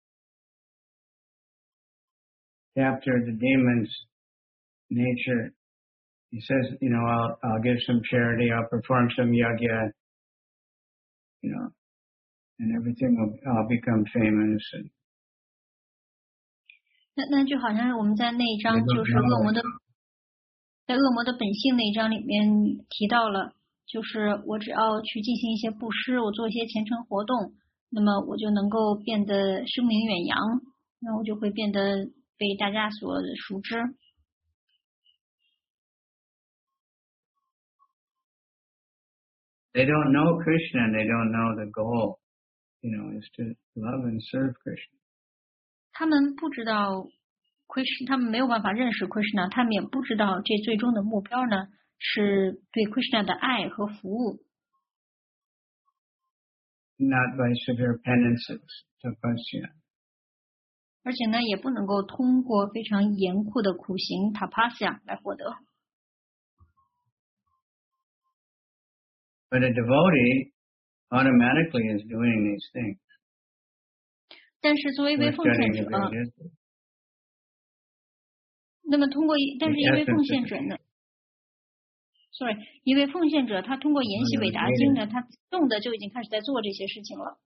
chapter, the demon's nature, he says, you know, I'll, I'll give some charity, I'll perform some yajna, you know, and everything will, I'll become famous. And 那那就好像我们在那一章就是恶魔的，在恶魔的本性那一章里面提到了，就是我只要去进行一些布施，我做一些虔诚活动，那么我就能够变得声名远扬，那我就会变得被大家所熟知。 They don't know Krishna, and they don't know the goal, you know, is to love and serve Krishna. 他们不知道 Krishna， 他们没有办法认识 Krishna， 他们也不知道这最终的目标呢是对 Krishna 的爱和服务。 Not by severe penances, tapasya. 而且呢，也不能够通过非常严酷的苦行 tapasya 来获得。 But a devotee automatically is doing these things. 但是作为一位 We're 奉献 studying 者， the Vedas. 那么通过一，但是一位 The essence 奉献 of 者呢，sorry， 一位奉献者他通过研习韦达经呢，他自动的就已经开始在做这些事情了。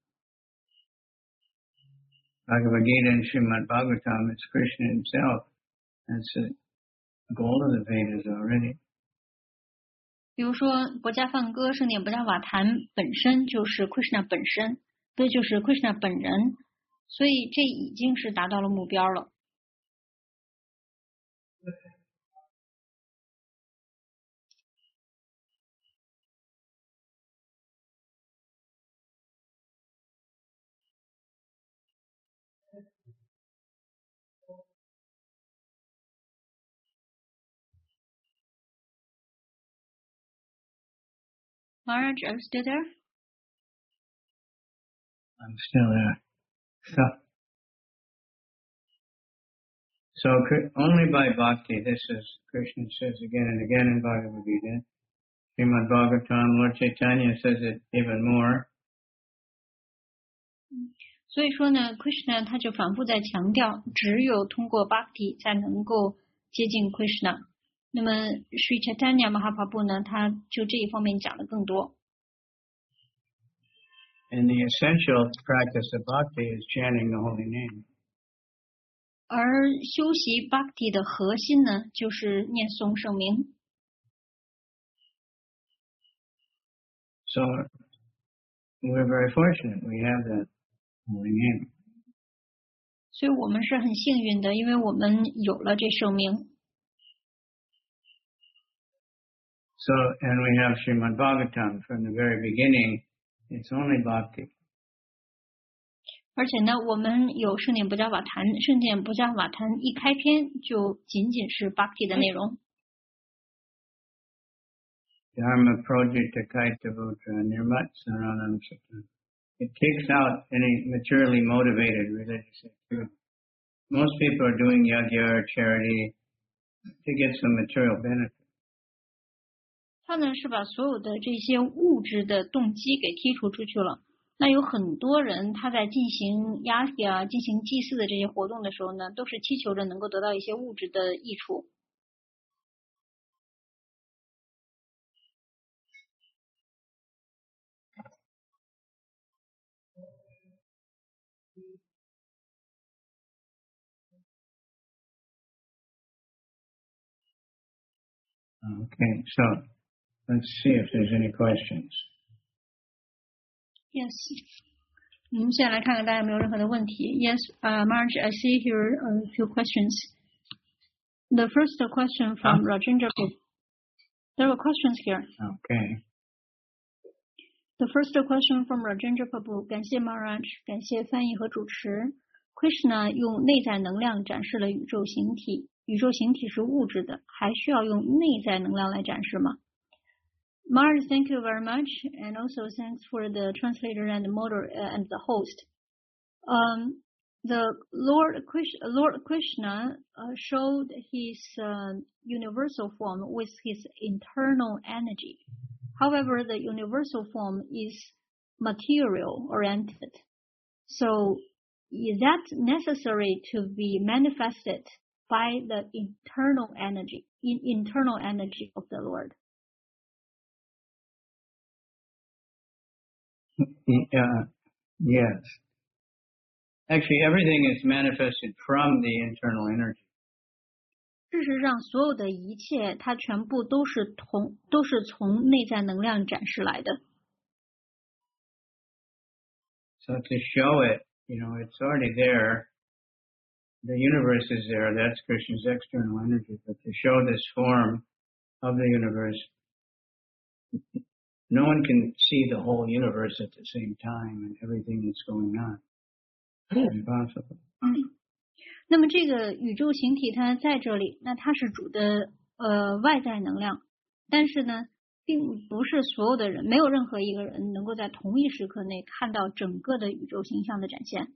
Bhagavad Gita and Srimad Bhagavatam, it's Krishna himself. That's the goal of the Vedas already. 比如说《博伽梵歌》《圣典博伽瓦坛》本身就是 Krishna 本身，这就是 Krishna 本人，所以这已经是达到了目标了。 Maharaj, are you still there? I'm still there. So, so Kri- only by bhakti, this is, Krishna says again and again in Bhagavad Gita. Srimad Bhagavatam, Lord Chaitanya says it even more. 所以说呢 ，Krishna 他就反复在强调，只有通过 Bhakti 才能够接近 Krishna。那么 Sri Chaitanya Mahaprabhu 呢，他就这一方面讲的更多。 And the essential practice of bhakti is chanting the holy name. 而修习 Bhakti 的核心呢，就是念诵圣名。 So we're very fortunate we have that holy name. 所以我们是很幸运的，因为我们有了这圣名。 So, and we have Srimad Bhagavatam from the very beginning. It's only bhakti. 而且呢，我们有圣典博伽瓦坛，圣典博伽瓦坛一开篇就仅仅是 Bhakti 的内容。 Dharma projita kaitavotra nirmat saranam sutta. It takes out any materially motivated religious activity. Most people are doing yajna or charity to get some material benefit. 他呢是把所有的这些物质的动机给剔除出去了。 那有很多人他在进行压力啊、进行祭祀的这些活动的时候呢，都是祈求着能够得到一些物质的益处。 Okay, so let's see if there's any questions. Yes. 我们现在来看看大家有没有任何的问题。Yes, uh, Marge, I see here a few questions. The first question from Huh? Rajendra Prabhu. There are questions here. Okay. The first question from Rajendra Prabhu. 感谢 Marge, 感谢翻译和主持。Krishna 用内在能量展示了宇宙形体。宇宙形体是物质的，还需要用内在能量来展示吗？ Marge, thank you very much, and also thanks for the translator and the moderator and the host. Um, the Lord Krishna, Lord Krishna uh, showed his uh, universal form with his internal energy. However, the universal form is material oriented. So, is that necessary to be manifested by the internal energy, in internal energy of the Lord? Uh, yes. Actually, everything is manifested from the internal energy. 事实上，所有的一切，它全部都是从都是从内在能量展示来的。 So to show it, you know, it's already there. The universe is there. That's Krishna's external energy. But to show this form of the universe, no one can see the whole universe at the same time and everything that's going on. It's impossible. 嗯，那么这个宇宙形体它在这里，那它是主的呃外在能量，但是呢，并不是所有的人，没有任何一个人能够在同一时刻内看到整个的宇宙形象的展现。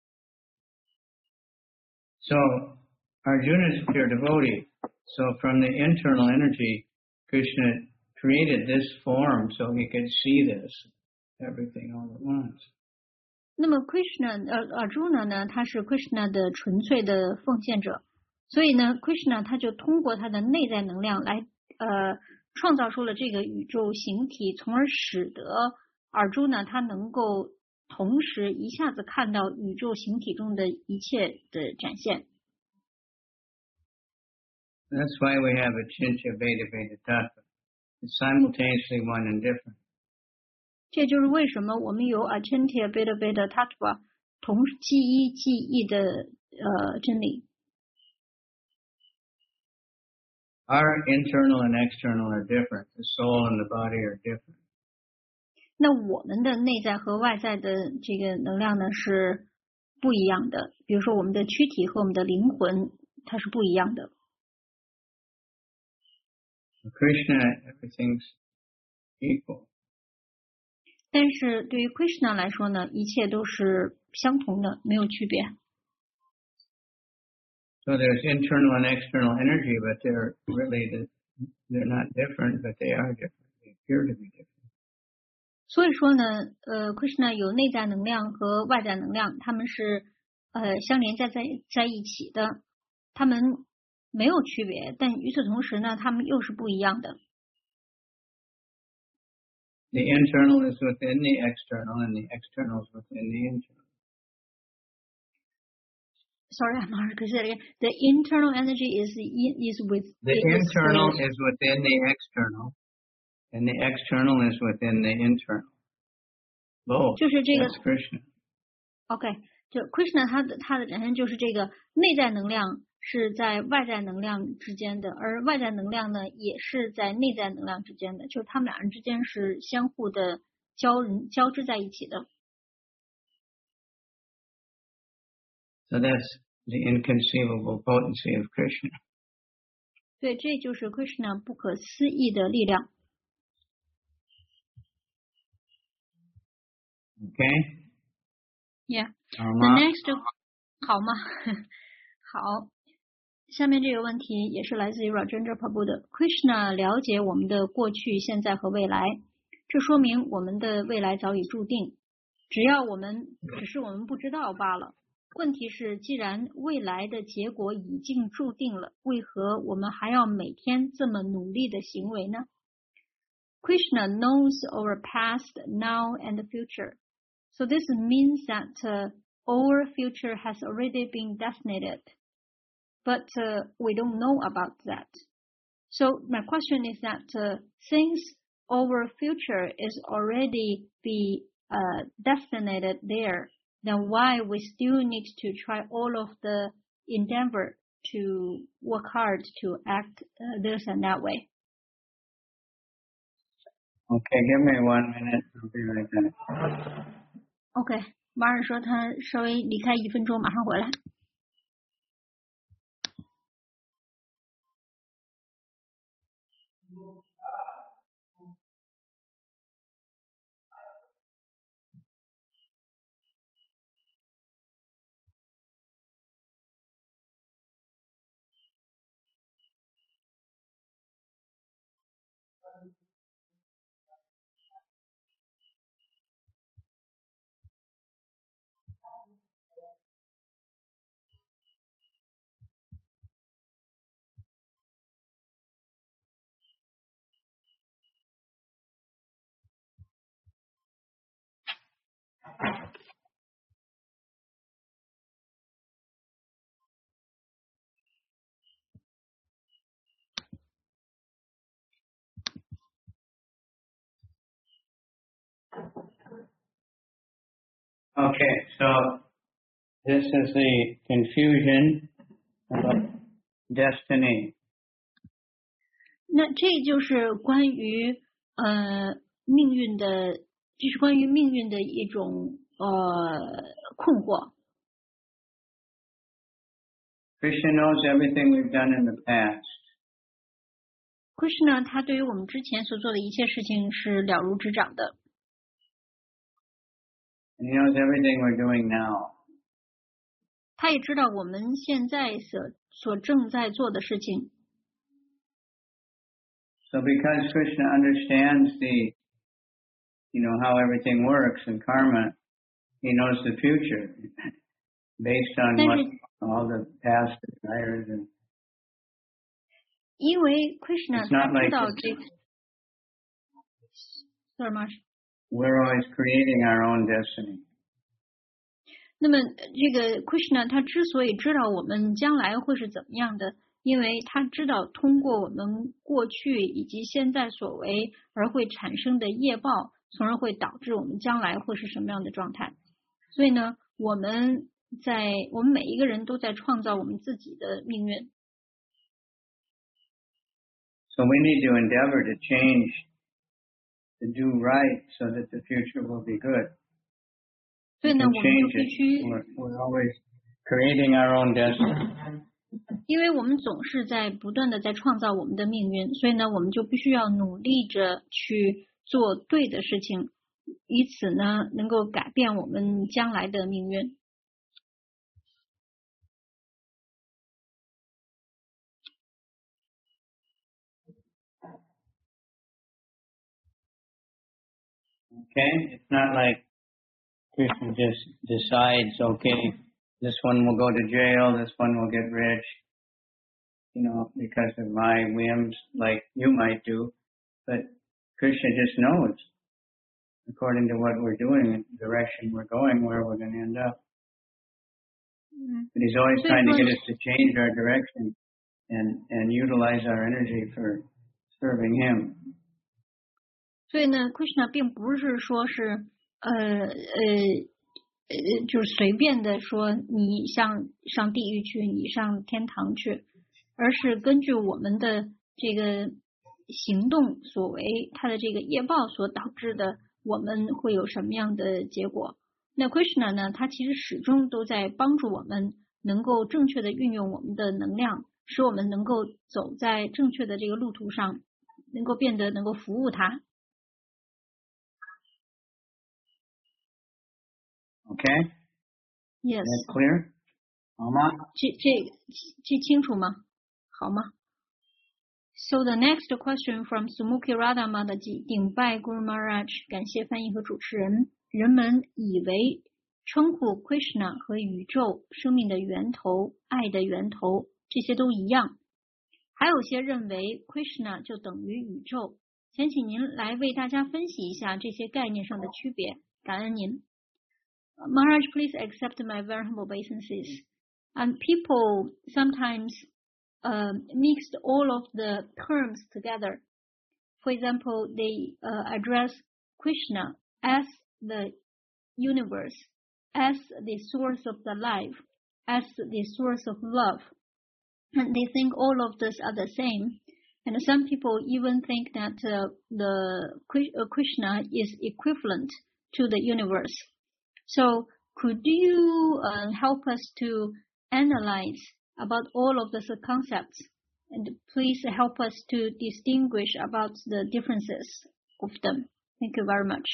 So Arjuna is a pure devotee. So from the internal energy, Krishna created this form so he could see this, everything all at once. 那么 Krishna 呃 Arjuna 呢，他是 Krishna 的纯粹的奉献者，所以呢 Krishna 他就通过他的内在能量来呃创造出了这个宇宙形体，从而使得 Arjuna 他能够同时一下子看到宇宙形体中的一切的展现。 That's why we have Achintya Veda Veda Tattva. It's simultaneously one and different. 这就是为什么我们有 Achintya Veda Veda Tattva 同即一即异的呃真理。 Our internal and external are different. The soul and the body are different. 那我们的内在和外在的这个能量呢是不一样的，比如说我们的躯体和我们的灵魂它是不一样的。 For Krishna, everything's equal. 但是对于 Krishna 来说呢，一切都是相同的，没有区别。 So there's internal and external energy, but they're really the, they're not different, but they are different. They appear to be different. 所以说呢，呃 ，Krishna 有内在能量和外在能量，它们是呃相连在在在一起的，它们没有区别，但与此同时呢，它们又是不一样的。 The internal is within the external, and the external is within the internal. Sorry, I'm not because again. The internal energy is is with the is internal with, is within the external, and the external is within the internal. Both. 就是这个 That's Krishna. OK， 就 Krishna 他的他的展现就是这个内在能量是在外在能量之间的，而外在能量呢也是在内在能量之间的，就是他们两人之间是相互的交交织在一起的。 So that's the inconceivable potency of Krishna. 对，这就是 Krishna 不可思议的力量。 Okay? Yeah. 好 The 吗？ next 好吗？好，下面这个问题也是来自于 Rajendra Prabhu 的。Krishna 了解我们的过去、现在和未来，这说明我们的未来早已注定。 只要我们只是我们不知道罢了。问题是，既然未来的结果已经注定了，为何我们还要每天这么努力的行为呢？ Krishna knows our past, now, and the future. So this means that uh, our future has already been designated, but uh, we don't know about that. So my question is that uh, since our future is already be uh, designated there, then why we still need to try all of the endeavor to work hard to act uh, this and that way? Okay, give me one minute. I'll be right back. OK， 马尔说他稍微离开一分钟，马上回来。 Okay, so this is the confusion about destiny. 那这就是关于呃命运的，这是关于命运的一种呃困惑。 Krishna knows everything we've done in the past. Krishna 他对于我们之前所做的一切事情是了如指掌的。 And he knows everything we're doing now. 他也知道我们现在所所正在做的事情。 So because Krishna understands the, you know, how everything works in karma, he knows the future based on what all the past desires and. 因为 Krishna 他知道这个。Sorry, Marsh. We're always creating our own destiny. 那么这个 Krishna 他之所以知道我们将来会是怎么样的，因为他知道通过我们过去以及现在所为而会产生的业报，从而会导致我们将来会是什么样的状态。所以呢，我们在我们每一个人都在创造我们自己的命运。 So we need to endeavor to change, to do right, so that the future will be good. 所以呢，我们就必须 we're, we're always creating our own destiny. 因为我们总是在不断的在创造我们的命运，所以呢，我们就必须要努力着去做对的事情，以此呢，能够改变我们将来的命运。 Okay, it's not like Krishna just decides, okay, this one will go to jail, this one will get rich, you know, because of my whims, like you might do. But Krishna just knows, according to what we're doing, the direction we're going, where we're going to end up. Mm-hmm. But he's always trying to get us to change our direction and, and utilize our energy for serving him. 所以呢 ，Krishna 并不是说是呃呃呃，就是随便的说你上上地狱去，你上天堂去，而是根据我们的这个行动所为，它的这个业报所导致的，我们会有什么样的结果？那 Krishna 呢，他其实始终都在帮助我们能够正确的运用我们的能量，使我们能够走在正确的这个路途上，能够变得能够服务他。 Okay? Yes. Is that clear? 好吗？ 这这这清楚吗？好吗 ？So the next question from Sumukhi Radha Mataji， 顶拜 Guru Maharaj， 感谢翻译和主持人。 人们以为称呼 Krishna 和宇宙、生命的源头、爱的源头这些都一样，还有些认为 Krishna 就等于宇宙。想请您来为大家分析一下这些概念上的区别，感恩您。Maharaj, please accept my very humble obeisances. And people sometimes uh, mixed all of the terms together. For example, they uh, address Krishna as the universe, as the source of the life, as the source of love. And they think all of these are the same. And some people even think that uh, the uh, Krishna is equivalent to the universe. So could you uh, help us to analyze about all of these concepts? And please help us to distinguish about the differences of them. Thank you very much.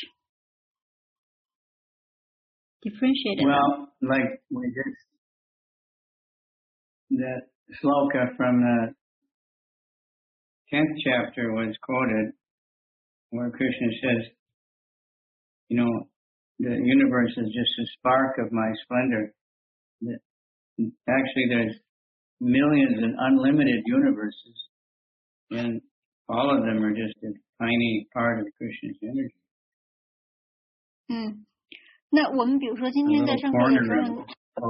Differentiate it. Well, like we just, that sloka from the tenth chapter was quoted, where Krishna says, you know, the universe is just a spark of my splendor. Actually, there's millions and unlimited universes, and all of them are just a tiny part of Krishna's energy. 嗯，那我们比如说今天在上课的时候，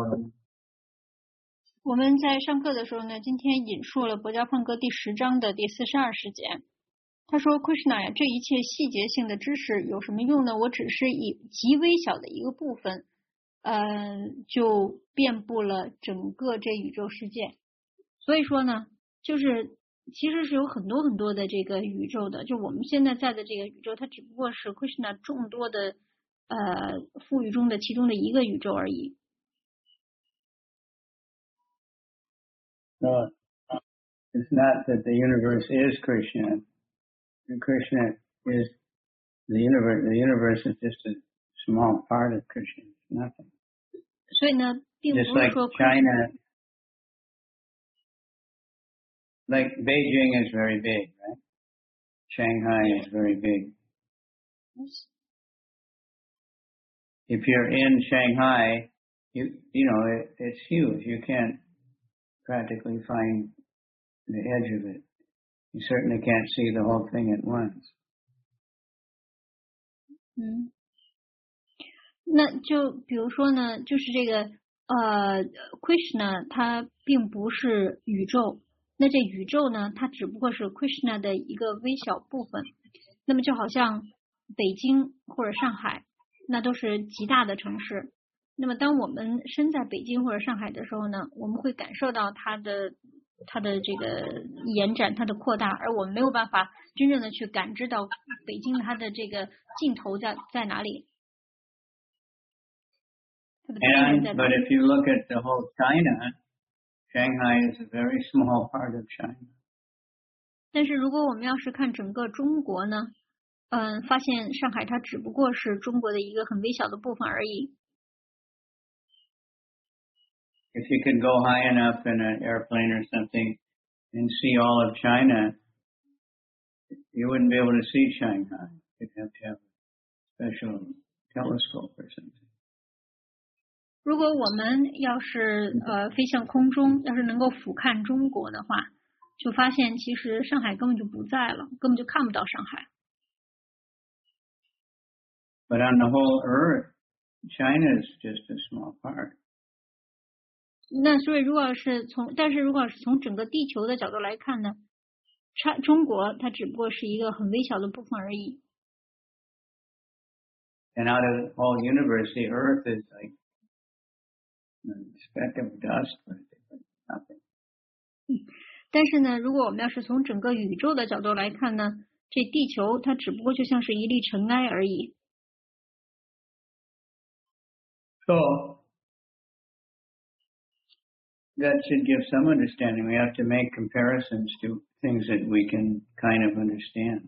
我们在上课的时候呢，今天引述了《薄伽梵歌》第十章的第四十二世节。他说 ：“Krishna 呀，这一切细节性的知识有什么用呢？我只是以极微小的一个部分，呃，就遍布了整个这宇宙世界。所以说呢，就是其实是有很多很多的这个宇宙的。就我们现在在的这个宇宙，它只不过是 Krishna 众多的呃赋予中的其中的一个宇宙而已。” No, it's not that the universe is Krishna. Krishna is the universe. The universe is just a small part of Krishna. It's nothing. 所以呢，并不 Just 是 like 说 China, like Beijing is very big, right? Shanghai is very big. If you're in Shanghai, you you know it, it's huge. You can't practically find the edge of it. You certainly can't see the whole thing at once. 嗯，那就比如说呢，就是这个呃 ，Krishna 它并不是宇宙，那这宇宙呢，它只不过是 Krishna 的一个微小部分。那么就好像北京或者上海，那都是极大的城市。那么当我们身在北京或者上海的时候呢，我们会感受到它的它的这个延展，它的扩大，而我们没有办法真正的去感知到北京它的这个尽头在在哪里。 And but if you look at the whole China, Shanghai is a very small part of China. 但是如果我们要是看整个中国呢，嗯，发现上海它只不过是中国的一个很微小的部分而已。 If you could go high enough in an airplane or something and see all of China, you wouldn't be able to see Shanghai. You'd have to have a special telescope or something. 如果我们要是呃飞向空中，要是能够俯瞰中国的话，就发现其实上海根本就不在了，根本就看不到上海。 But on the whole earth, China is just a small part. 那所以如果是从，但是如果是从整个地球的角度来看呢，差中国它只不过是一个很微小的部分而已。 And out of the whole universe, the earth is like a speck of dust, but nothing. 但是呢，如果我们要是从整个宇宙的角度来看呢，这地球它只不过就像是一粒尘埃而已。 So that should give some understanding. We have to make comparisons to things that we can kind of understand.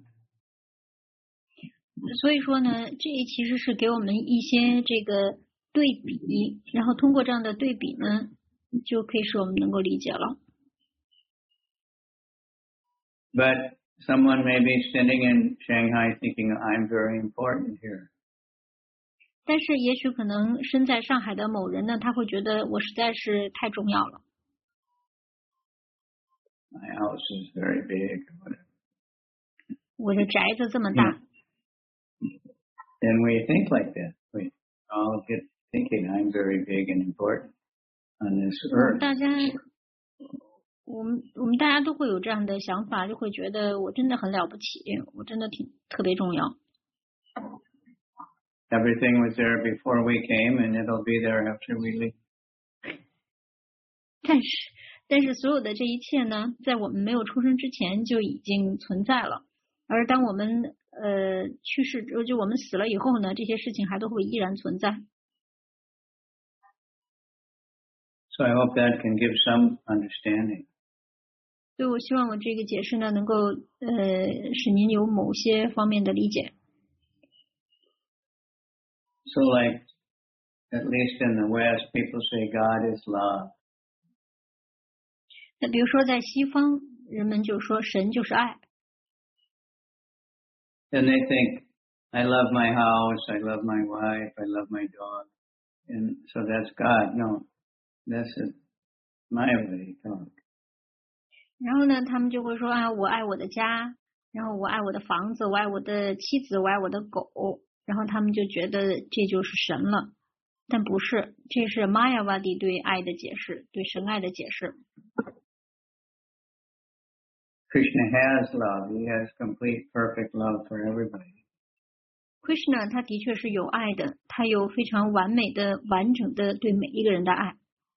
所以说呢，这其实是给我们一些这个对比，然后通过这样的对比呢，就可以使我们能够理解了。 But someone may be sitting in Shanghai thinking, I'm very important here. 但是也许可能身在上海的某人呢，他会觉得我实在是太重要了。 My house is very big. 我的宅子这么大。 And we think like that. We all get thinking I'm very big and important on this earth. 大家，我们我们大家都会有这样的想法，就会觉得我真的很了不起，我真的挺特别重要。 Everything was there before we came, and it'll be there after we leave. 但是，但是所有的这一切呢，在我们没有出生之前就已经存在了。而当我们呃去世，就我们死了以后呢，这些事情还都会依然存在。 So I hope that can give some understanding. 所以我希望我这个解释呢，能够呃使您有某些方面的理解。 So like, at least in the West, people say God is love. 那比如说在西方，人们就说神就是爱。 And they think, I love my house, I love my wife, I love my dog. And so that's God. No, that's a, my way to talk. 然后呢，他们就会说啊，我爱我的家，然后我爱我的房子，我爱我的妻子，我爱我的狗，然后他们就觉得这就是神了。但不是，这是玛雅瓦蒂对爱的解释，对神爱的解释。 Krishna has love. He has complete, perfect love for everybody. Krishna 他的确是有爱的，他有非常完美的、完整的对每一个人的爱。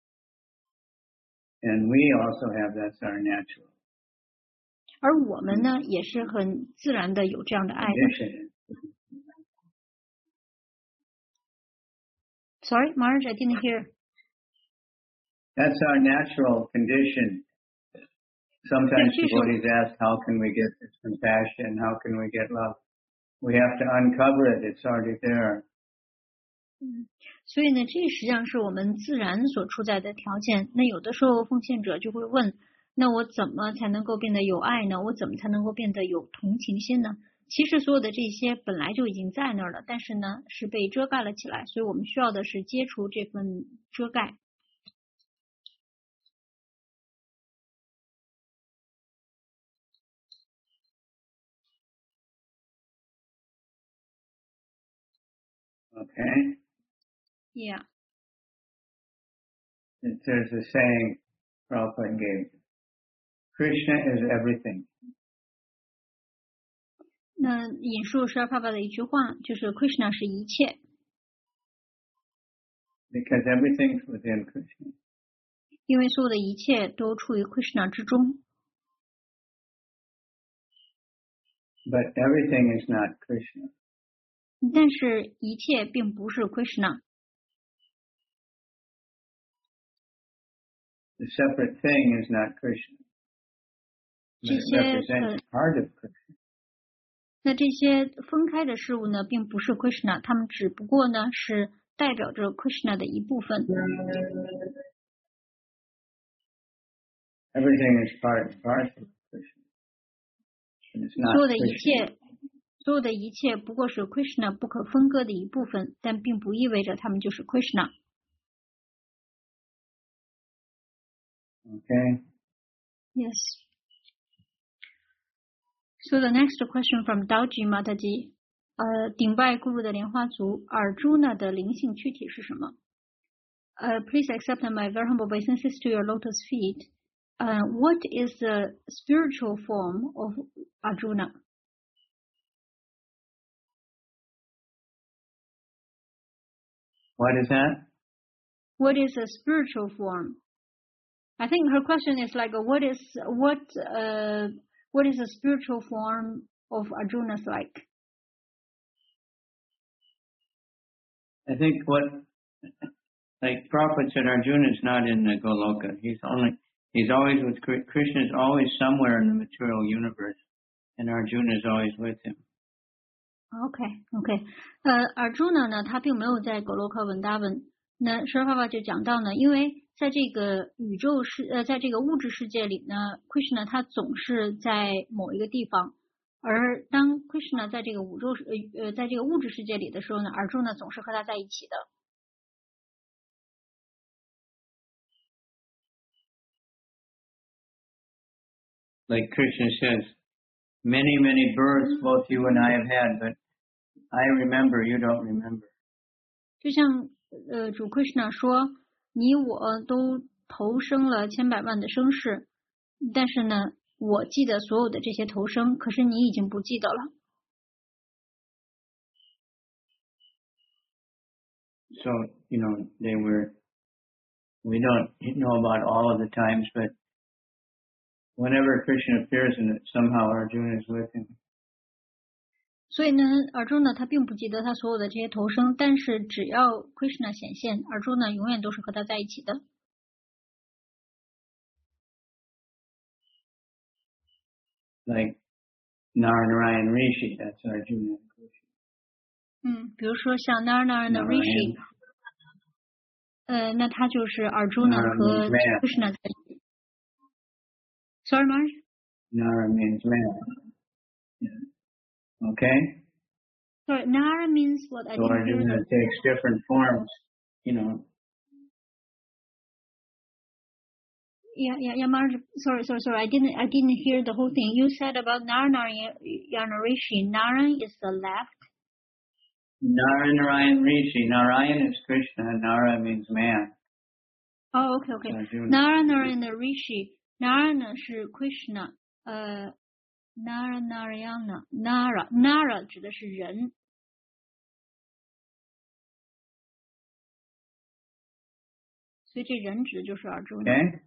And we also have that's our natural. 而我们呢，也是很自然的有这样的爱的。Sorry, Marge, I didn't hear. That's our natural condition. Sometimes devotees ask, how can we get this compassion? How can we get love? We have to uncover it. It's already there. 嗯，所以呢，这实际上是我们自然所处在的条件。那有的时候奉献者就会问，那我怎么才能够变得有爱呢？我怎么才能够变得有同情心呢？其实所有的这些本来就已经在那儿了，但是呢，是被遮盖了起来。所以我们需要的是揭除这份遮盖。 Okay? Yeah. There's a saying Prabhupada gave. Krishna is everything. 那引述是爸爸的一句话，就是 Krishna 是一切。 Because everything's within Krishna. 因为所有的一切都处于 Krishna 之中。 But everything is not Krishna. 但是一切并不是 Krishna。 The separate thing is not Krishna. 这 It 些 represents part of Krishna. 那这些分开的事物呢，并不是 Krishna， 它们只不过呢是代表着 Krishna 的一部分。 Everything is part parcel of Krishna. It's not 所有的一 Krishna. 切，所有的一切不过是 Krishna 不可分割的一部分，但并不意味着它们就是 Krishna。 Okay. Yes. So the next question from Daoji Mataji， 呃，顶拜咕噜的莲花族，Arjuna 的灵性躯体是什么？呃、uh, ，Please accept my very humble obeisances to your lotus feet. Uh, what is the spiritual form of Arjuna? What is that? What is a spiritual form? I think her question is like, what is what uh what is the spiritual form of Arjuna's like? I think what, like Prabhupada said, Arjuna is not in the Goloka. He's only, he's always with Krishna. Is always somewhere in the material universe, and Arjuna is always with him. OK OK， 呃，Arjuna 呢，他并没有在狗洛克文达文。那舍爸爸就讲到呢，因为在这个宇宙世呃，在这个物质世界里呢 ，Krishna 他总是在某一个地方。 而当 Krishna 在这个宇宙呃呃在这个物质世界里的时候呢，Arjuna 总是和他在一起的。 Like Krishna says, many, many births both you and I have had, but I remember, you don't remember. 就像呃主 Krishna 说，你我都投生了千百万的生世，但是呢，我记得所有的这些投生，可是你已经不记得了。 So, you know, they were, we don't know about all of the times, but whenever Krishna appears in it, somehow Arjuna is with him. 所以呢，Arjuna 他并不记得他所有的这些投生，但是只要 Krishna 显现，Arjuna 永远都是和他在一起的。 Like Narayana Rishi, that's Arjuna and Krishna. 嗯，比如说像 Narayana Rishi， 呃，那他就是 Arjuna 和 Krishna 在一起。Sorry, Marge? Nara means man. Yeah. Okay? Sorry, Nara means what? I so didn't Arjuna hear the... takes different forms, you know. Yeah, yeah, yeah, Marge. Sorry, sorry, sorry. I didn't, I didn't hear the whole thing. You said about Narayana Rishi. Narayan is the left. Narayana Rishi. Narayan is Krishna. Nara means man. Oh, okay, okay. Narayana Rishi. Narayana 是 Krishna. 呃 Nara Narayana Nara Nara 指的是人，所以这人指的就是 Arjuna。 Okay.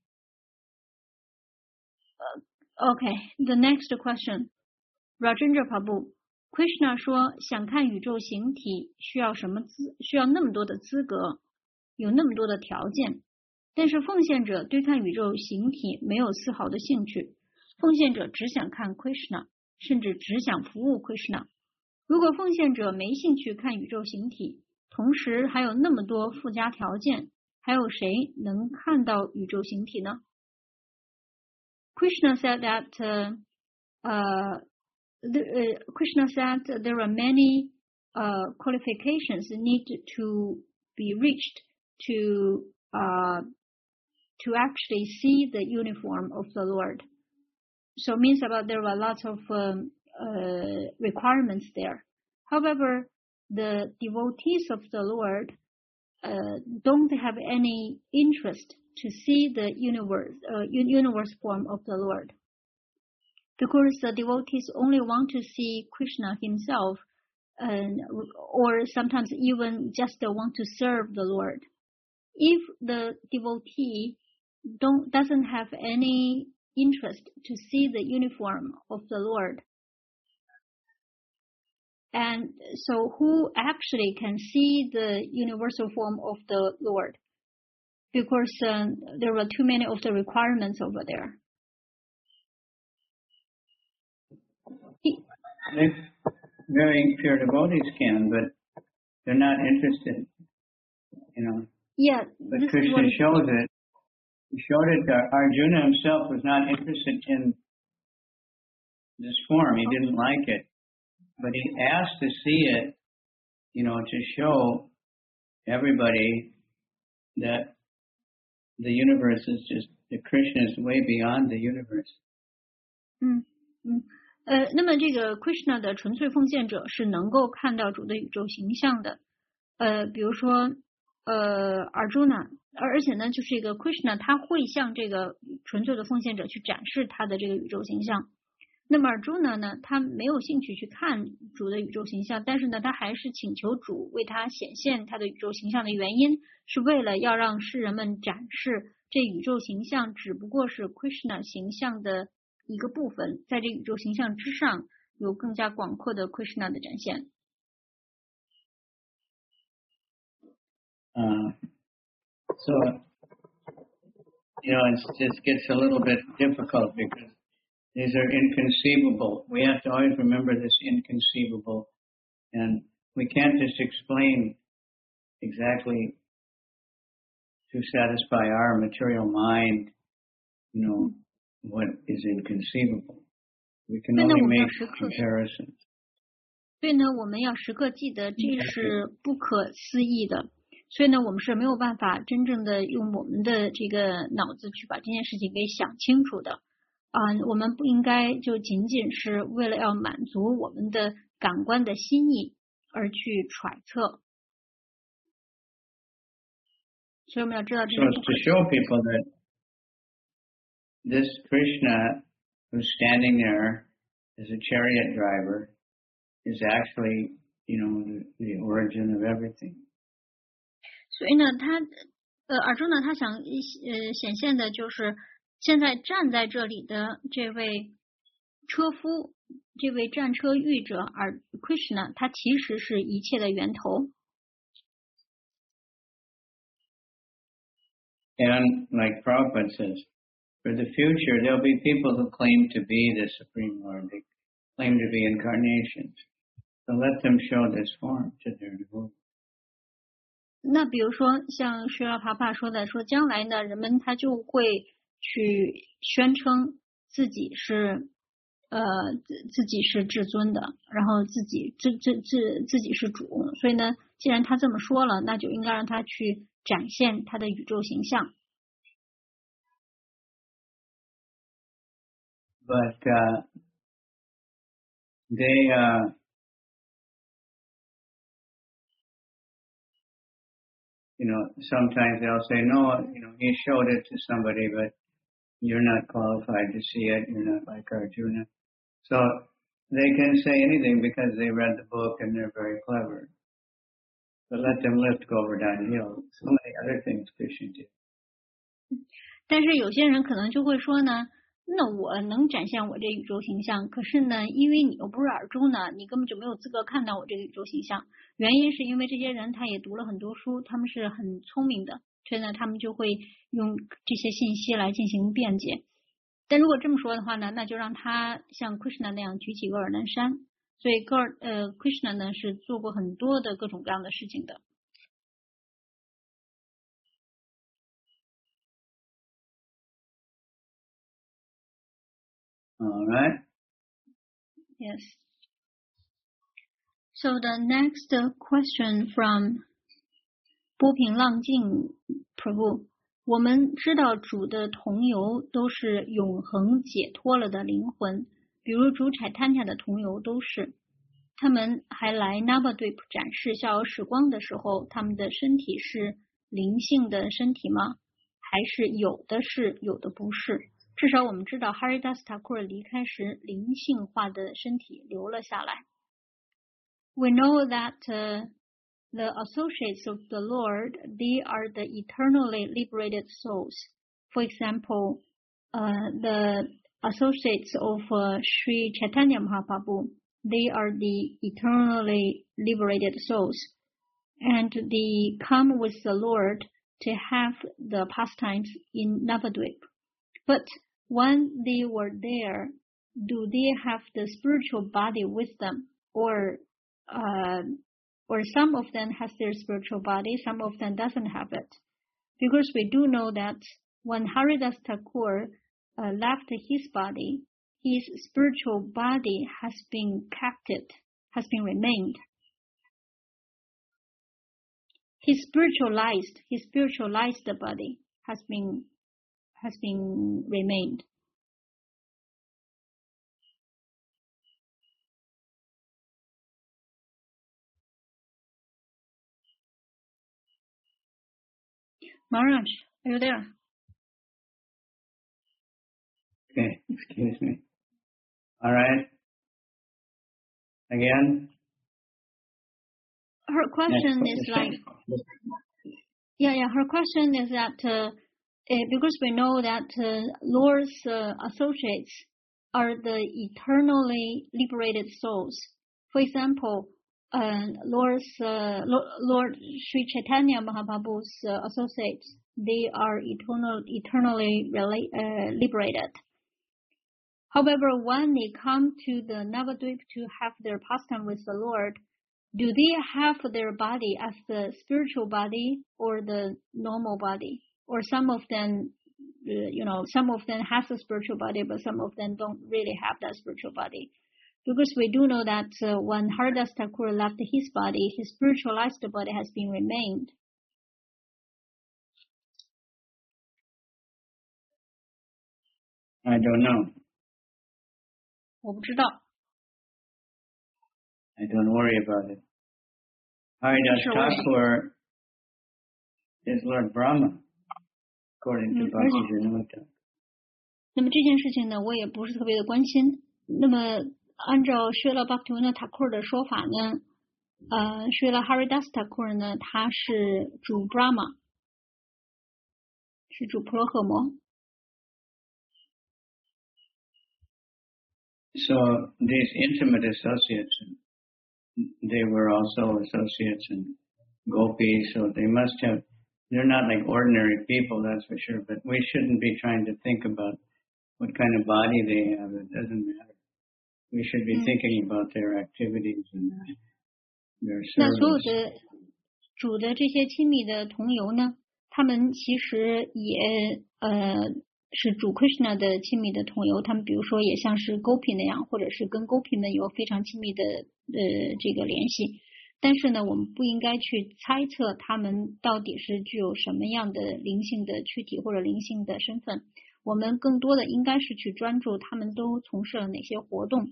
Uh, okay, the next question. Rajendra Prabhu, Krishna 说想看宇宙形体需要什么资需要那么多的资格，有那么多的条件，但是奉献者对看宇宙形体没有丝毫的兴趣，奉献者只想看 Krishna。甚至只想服务 Krishna。 如果奉献者没兴趣看宇宙形体，同时还有那么多附加条件，还有谁能看到宇宙形体呢？ Krishna said that uh, uh, the, uh, Krishna said there are many uh, qualifications need to be reached to uh, to actually see the uniform of the Lord. So it means about there were lots of um, uh, requirements there. However, the devotees of the Lord uh, don't have any interest to see the universe, uh, universe form of the Lord, because the devotees only want to see Krishna himself, and, or sometimes even just want to serve the Lord. If the devotee don't doesn't have any interest to see the uniform of the Lord, and so who actually can see the universal form of the Lord? Because um, there were too many of the requirements over there. They very pure devotees can, but they're not interested, you know. Yeah. But Krishna shows it. He showed it that Arjuna himself was not interested in this form. He okay. didn't like it. But he asked to see it, you know, to show everybody that the universe is just, that Krishna is way beyond the universe. 嗯嗯呃，那么这个 Krishna 的纯粹奉献者是能够看到主的宇宙形象的。呃，比如说呃 Arjuna， 而而且呢，就是这个 Krishna 他会向这个纯粹的奉献者去展示他的这个宇宙形象。那么 Arjuna 呢，他没有兴趣去看主的宇宙形象，但是呢，他还是请求主为他显现他的宇宙形象的原因，是为了要让世人们展示这宇宙形象只不过是 Krishna 形象的一个部分，在这宇宙形象之上有更加广阔的 Krishna 的展现。 Uh, so, you know, it just gets a little bit difficult because these are inconceivable. We have to always remember this inconceivable, and we can't just explain exactly to satisfy our material mind, you know, what is inconceivable. We can 所以呢， only 我们要 make 时刻， comparisons. 所以呢，我们要时刻记得这是不可思议的。所以呢，我们是没有办法真正的用我们的这个脑子去把这件事情给想清楚的。啊、我们不应该就仅仅是为了要满足我们的感官的心意而去揣测。所以我们要知道这 So 是 it's 不 to 可 show people that this Krishna who's standing there as a chariot driver is actually, you know, the, the origin of everything. 所以呢，他呃，耳中呢，他想呃显现的就是现在站在这里的这位车夫，这位战车御者，而 Krishna 他其实是一切的源头。 And like Prabhupada says, for the future, there'll be people who claim to be the Supreme Lord. They claim to be incarnations. So let them show this form to their devotees. 那比如说像施拉帕帕说的，说将来呢，人们他就会去宣称自己是呃自自己是至尊的，然后自己自自自自己是主。所以呢，既然他这么说了，那就应该让他去展现他的宇宙形象。 But uh, they, uh, you know, sometimes they'll say, no, you know, he showed it to somebody, but you're not qualified to see it. You're not like Arjuna. So they can say anything because they read the book and they're very clever. But let them lift, go over downhill. So many other things Krishna did. 但是有些人可能就会说呢，那我能展现我这宇宙形象，可是呢，因为你又不是耳中呢，你根本就没有资格看到我这个宇宙形象。原因是因为这些人他也读了很多书，他们是很聪明的，所以呢，他们就会用这些信息来进行辩解。但如果这么说的话呢，那就让他像 Krishna 那样举起额尔南山。所以戈尔呃 Krishna 呢是做过很多的各种各样的事情的。 All right. Yes. So the next question from 波平浪静 Prabhu， 我们知道主的同游都是永恒解脱了的灵魂，比如主柴滩塔的同游都是。他们还来 Navadvip 展示逍遥时光的时候，他们的身体是灵性的身体吗？还是有的是，有的不是？至少我们知道 Haridas Thakur 离开时，灵性化的身体留了下来。We know that uh, the associates of the Lord, they are the eternally liberated souls. For example, uh, the associates of uh, Sri Chaitanya Mahaprabhu, they are the eternally liberated souls. And they come with the Lord to have the pastimes in Navadvip. But when they were there, do they have the spiritual body with them? Or uh, or some of them has their spiritual body, some of them doesn't have it. Because we do know that when Haridas Thakur uh, left his body, his spiritual body has been kept, has been remained. His spiritualized, his spiritualized body has been has been remained. Maharaj, are you there? Okay, excuse me. All right. Again. Her question Next is question. like, yeah, yeah. Her question is that uh, uh, because we know that uh, Lord's uh, associates are the eternally liberated souls. For example, uh, Lord's uh, Lord Sri Chaitanya Mahaprabhu's uh, associates, they are eternal, eternally rela- uh, liberated. However, when they come to the Navadvip to have their pastime with the Lord, do they have their body as the spiritual body or the normal body? Or some of them uh, you know, some of them has a spiritual body, but some of them don't really have that spiritual body. Because we do know that uh, when Haridas Thakur left his body, his spiritualized body has been remained. I don't know. 我不知道。 I don't worry about it. Haridas Sure. Thakur is Lord Brahma, according to 嗯，而且 Bhaktivinoda. 那么这件事情呢，我也不是特别的关心。那么按照舍拉巴克图纳塔库尔的说法呢，呃，舍拉哈瑞达斯塔库尔呢，他是主 Brahma， 是主婆罗赫摩。 So these intimate associates, they were also associates in Gopi, so they must have, they're not like ordinary people, that's for sure, but we shouldn't be trying to think about what kind of body they have, it doesn't matter. We should be Mm. thinking about their activities and their 那所有 service. 的主的这些亲密的同游呢，他们其实也呃是主 Krishna 的亲密的同游，他们比如说也像是 Gopi 那样，或者是跟 Gopi 们有非常亲密的呃这个联系。但是呢，我们不应该去猜测他们到底是具有什么样的灵性的躯体或者灵性的身份。我们更多的应该是去专注他们都从事了哪些活动。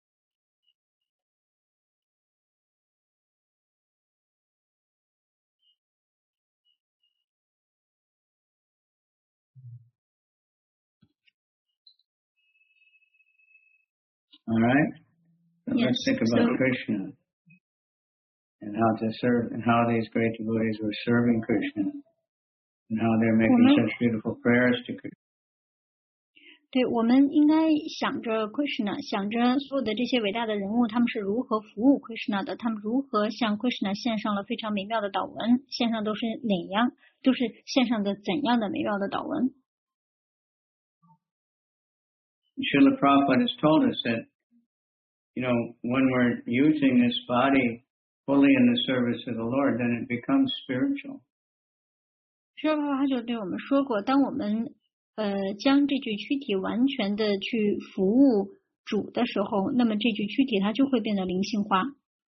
All right? So Yes. let's think about So- Krishna and how to serve, and how these great devotees were serving Krishna, and how they're making Mhm. such beautiful prayers to Krishna. 对，我们应该想着 Krishna， 想着所有的这些伟大的人物，他们是如何服务 Krishna 的，他们如何向 Krishna 献上了非常美妙的祷文，献上都是哪样，都是献上的怎样的美妙的祷文。 Srila Prabhupada has told us that, you know, when we're using this body fully in the service of the Lord, then it becomes spiritual. 释迦他就对我们说过，当我们呃将这具躯体完全的去服务主的时候，那么这具躯体它就会变得灵性化。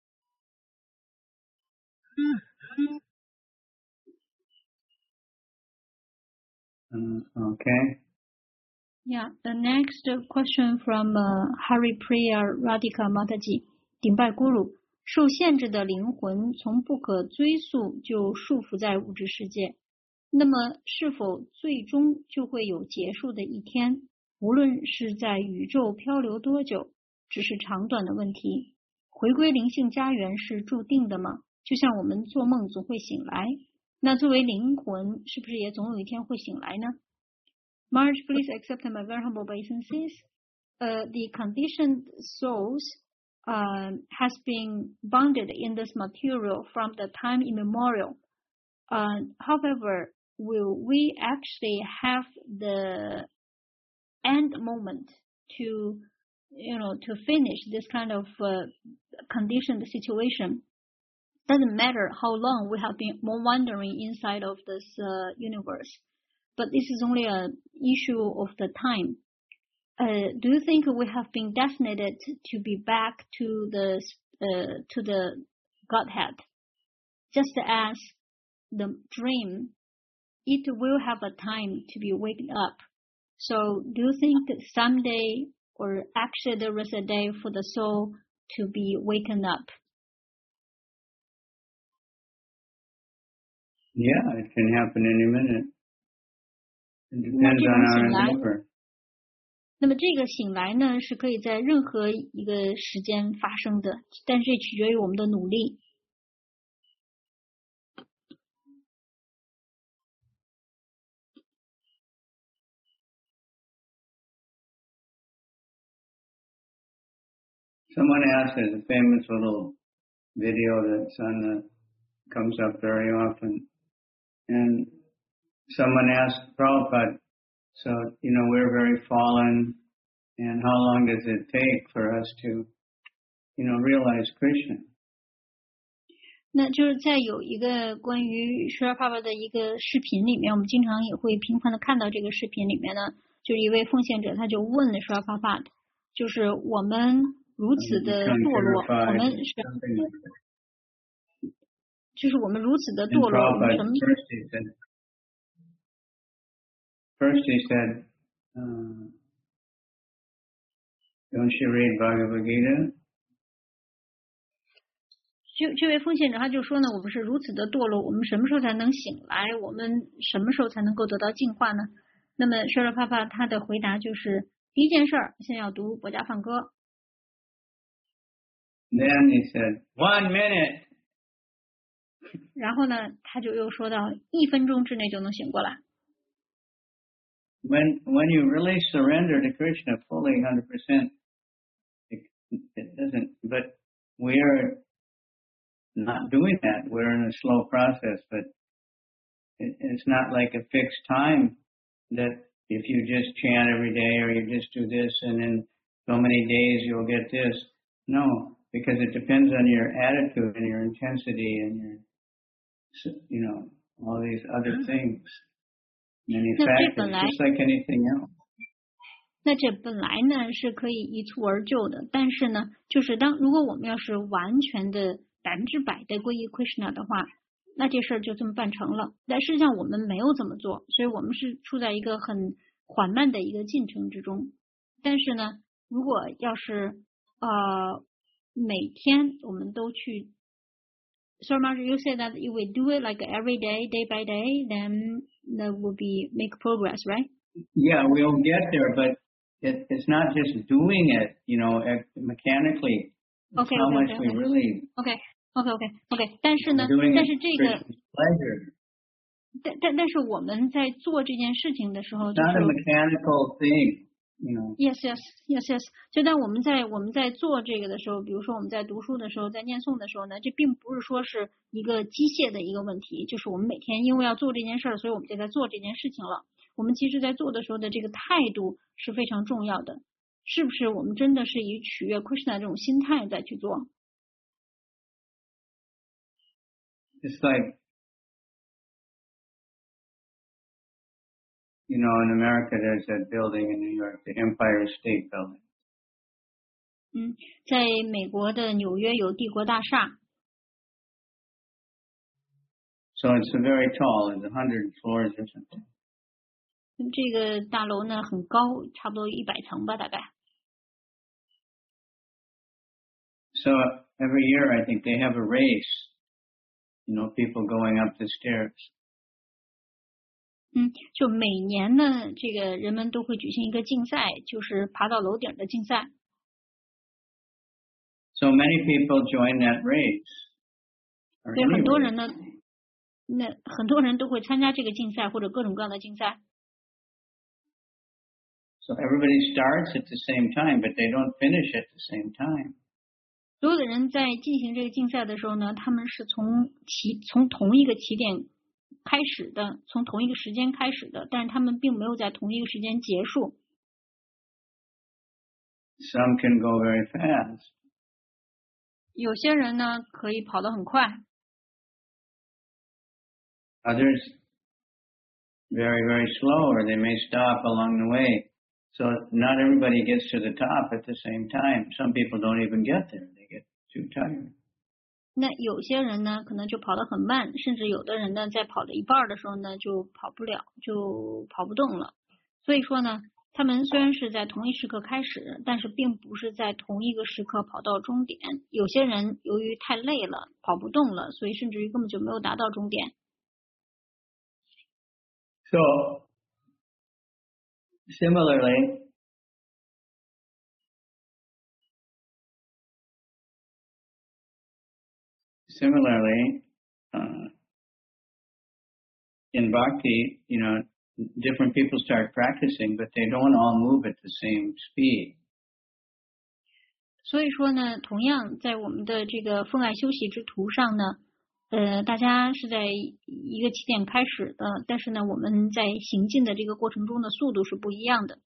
Uh, okay. Yeah, the next question from uh, Haripriya Radhika Mataji, 顶拜咕噜，受限制的灵魂从不可追溯就束缚在物质世界，那么是否最终就会有结束的一天？无论是在宇宙漂流多久，只是长短的问题。回归灵性家园是注定的吗？就像我们做梦总会醒来，那作为灵魂，是不是也总有一天会醒来呢？ Marge, please accept my very humble obeisances. Uh, the conditioned souls uh, has been bounded in this material from the time immemorial. Uh, however, will we actually have the end moment to, you know, to finish this kind of uh, conditioned situation? Doesn't matter how long we have been wandering inside of this uh, universe. But this is only an issue of the time. Uh, do you think we have been designated to be back to the uh, to the Godhead, just as the dream, it will have a time to be waken up. So, do you think someday, or actually there is a day for the soul to be waken up? Yeah, it can happen any minute. It 那 depends 这 on 种 our 醒来， endeavor. 那么这个醒来呢，是可以在任何一个时间发生的，但是这取决于我们的努力。 Someone asked, there's a famous little video that's on the, comes up very often, and someone asked Prabhupada, so, you know, we're very fallen, and how long does it take for us to, you know, realize Krishna? 那就是在有一个关于 Srila Prabhupada 的一个视频里面，我们经常也会频繁的看到这个视频里面呢，就是一位奉献者他就问了 Srila Prabhupada，就是我们如此的堕落，我们是，就是我们如此的堕落，我们什么？ First he said, uh, don't you read Bhagavad Gita? 这这位奉献者他就说呢，我们是如此的堕落，我们什么时候才能醒来？我们什么时候才能够得到净化呢？那么 Srila Prabhupada 他的回答就是第一件事儿，先要读薄伽梵歌。 Then he said, one minute. 然后呢，他就又说到一分钟之内就能醒过来。 When when you really surrender to Krishna fully, one hundred percent, it, it doesn't. But we're not doing that. We're in a slow process, but it, it's not like a fixed time that if you just chant every day or you just do this and in so many days you'll get this. No, because it depends on your attitude and your intensity and your, you know, all these other things. Many factors, just like anything else. 那这本来呢是可以一蹴而就的，但是呢，就是当如果我们要是完全的百分之百的归依 Krishna 的话，那这事儿就这么办成了。但实际上我们没有这么做，所以我们是处在一个很缓慢的一个进程之中。但是呢，如果要是呃每天我们都去 ，So much you say that if we do it like every day, day by day, then that will be make progress, right? Yeah, we'll get there, but it, it's not just doing it, you know, mechanically. It's okay, how okay, much okay, we okay. really. Okay, okay, okay, okay. 但是呢，但是这个，但但但是我们在做这件事情的时候，就是 not a mechanical thing, you know. Yes, yes, yes, yes. 就当我们在我们在做这个的时候，比如说我们在读书的时候，在念诵的时候呢，这并不是说是一个机械的一个问题，就是我们每天因为要做这件事儿，所以我们就在做这件事情了。我们其实在做的时候的这个态度是非常重要的，是不是？我们真的是以取悦 Krishna 这种心态再去做。 It's like, you know, in America, there's that building in New York, the Empire State Building. 嗯，在美国的纽约有帝国大厦。 So it's very tall. It's a hundred floors or something. 这个大楼呢很高，差不多一百层吧，大概。 So every year, I think they have a race. You know, people going up the stairs. 嗯，就每年呢，这个人们都会举行一个竞赛，就是爬到楼顶的竞赛。 So many people join that race. 对，很多人呢，那很多人都会参加这个竞赛或者各种各样的竞赛。 So everybody starts at the same time, but they don't finish at the same time. 所有的人在进行这个竞赛的时候呢，他们是从起从同一个起点开始的，从同一个时间开始的，但是他们并没有在同一个时间结束。 Some can go very fast. 有些人呢可以跑得很快。 Others very, very slow, or they may stop along the way. So not everybody gets to the top at the same time. Some people don't even get there. They get too tired. 那有些人呢，可能就跑得很慢，甚至有的人呢，在跑了一半的时候呢，就跑不了，就跑不动了。所以说呢，他们虽然是在同一时刻开始，但是并不是在同一个时刻跑到终点。有些人由于太累了，跑不动了，所以甚至于根本就没有达到终点。 So similarly, similarly, uh, in bhakti, you know, different people start practicing, but they don't all move at the same speed. 所以说呢，同样在我们的这个奉爱修习之途上呢，呃，大家是在一个起点开始的，但是呢，我们在行进的这个过程中的速度是不一样的。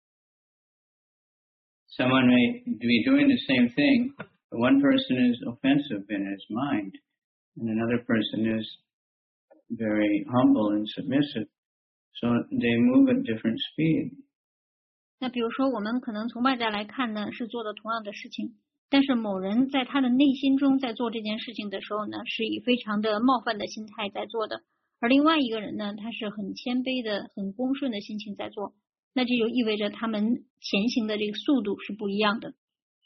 Someone may be doing the same thing, but one person is offensive in his mind, and another person is very humble and submissive. So they move at different speed. 那比如说，我们可能从外在来看呢，是做的同样的事情，但是某人在他的内心中在做这件事情的时候呢，是以非常的冒犯的心态在做的，而另外一个人呢，他是很谦卑的、很恭顺的心情在做，那这就意味着他们前行的这个速度是不一样的。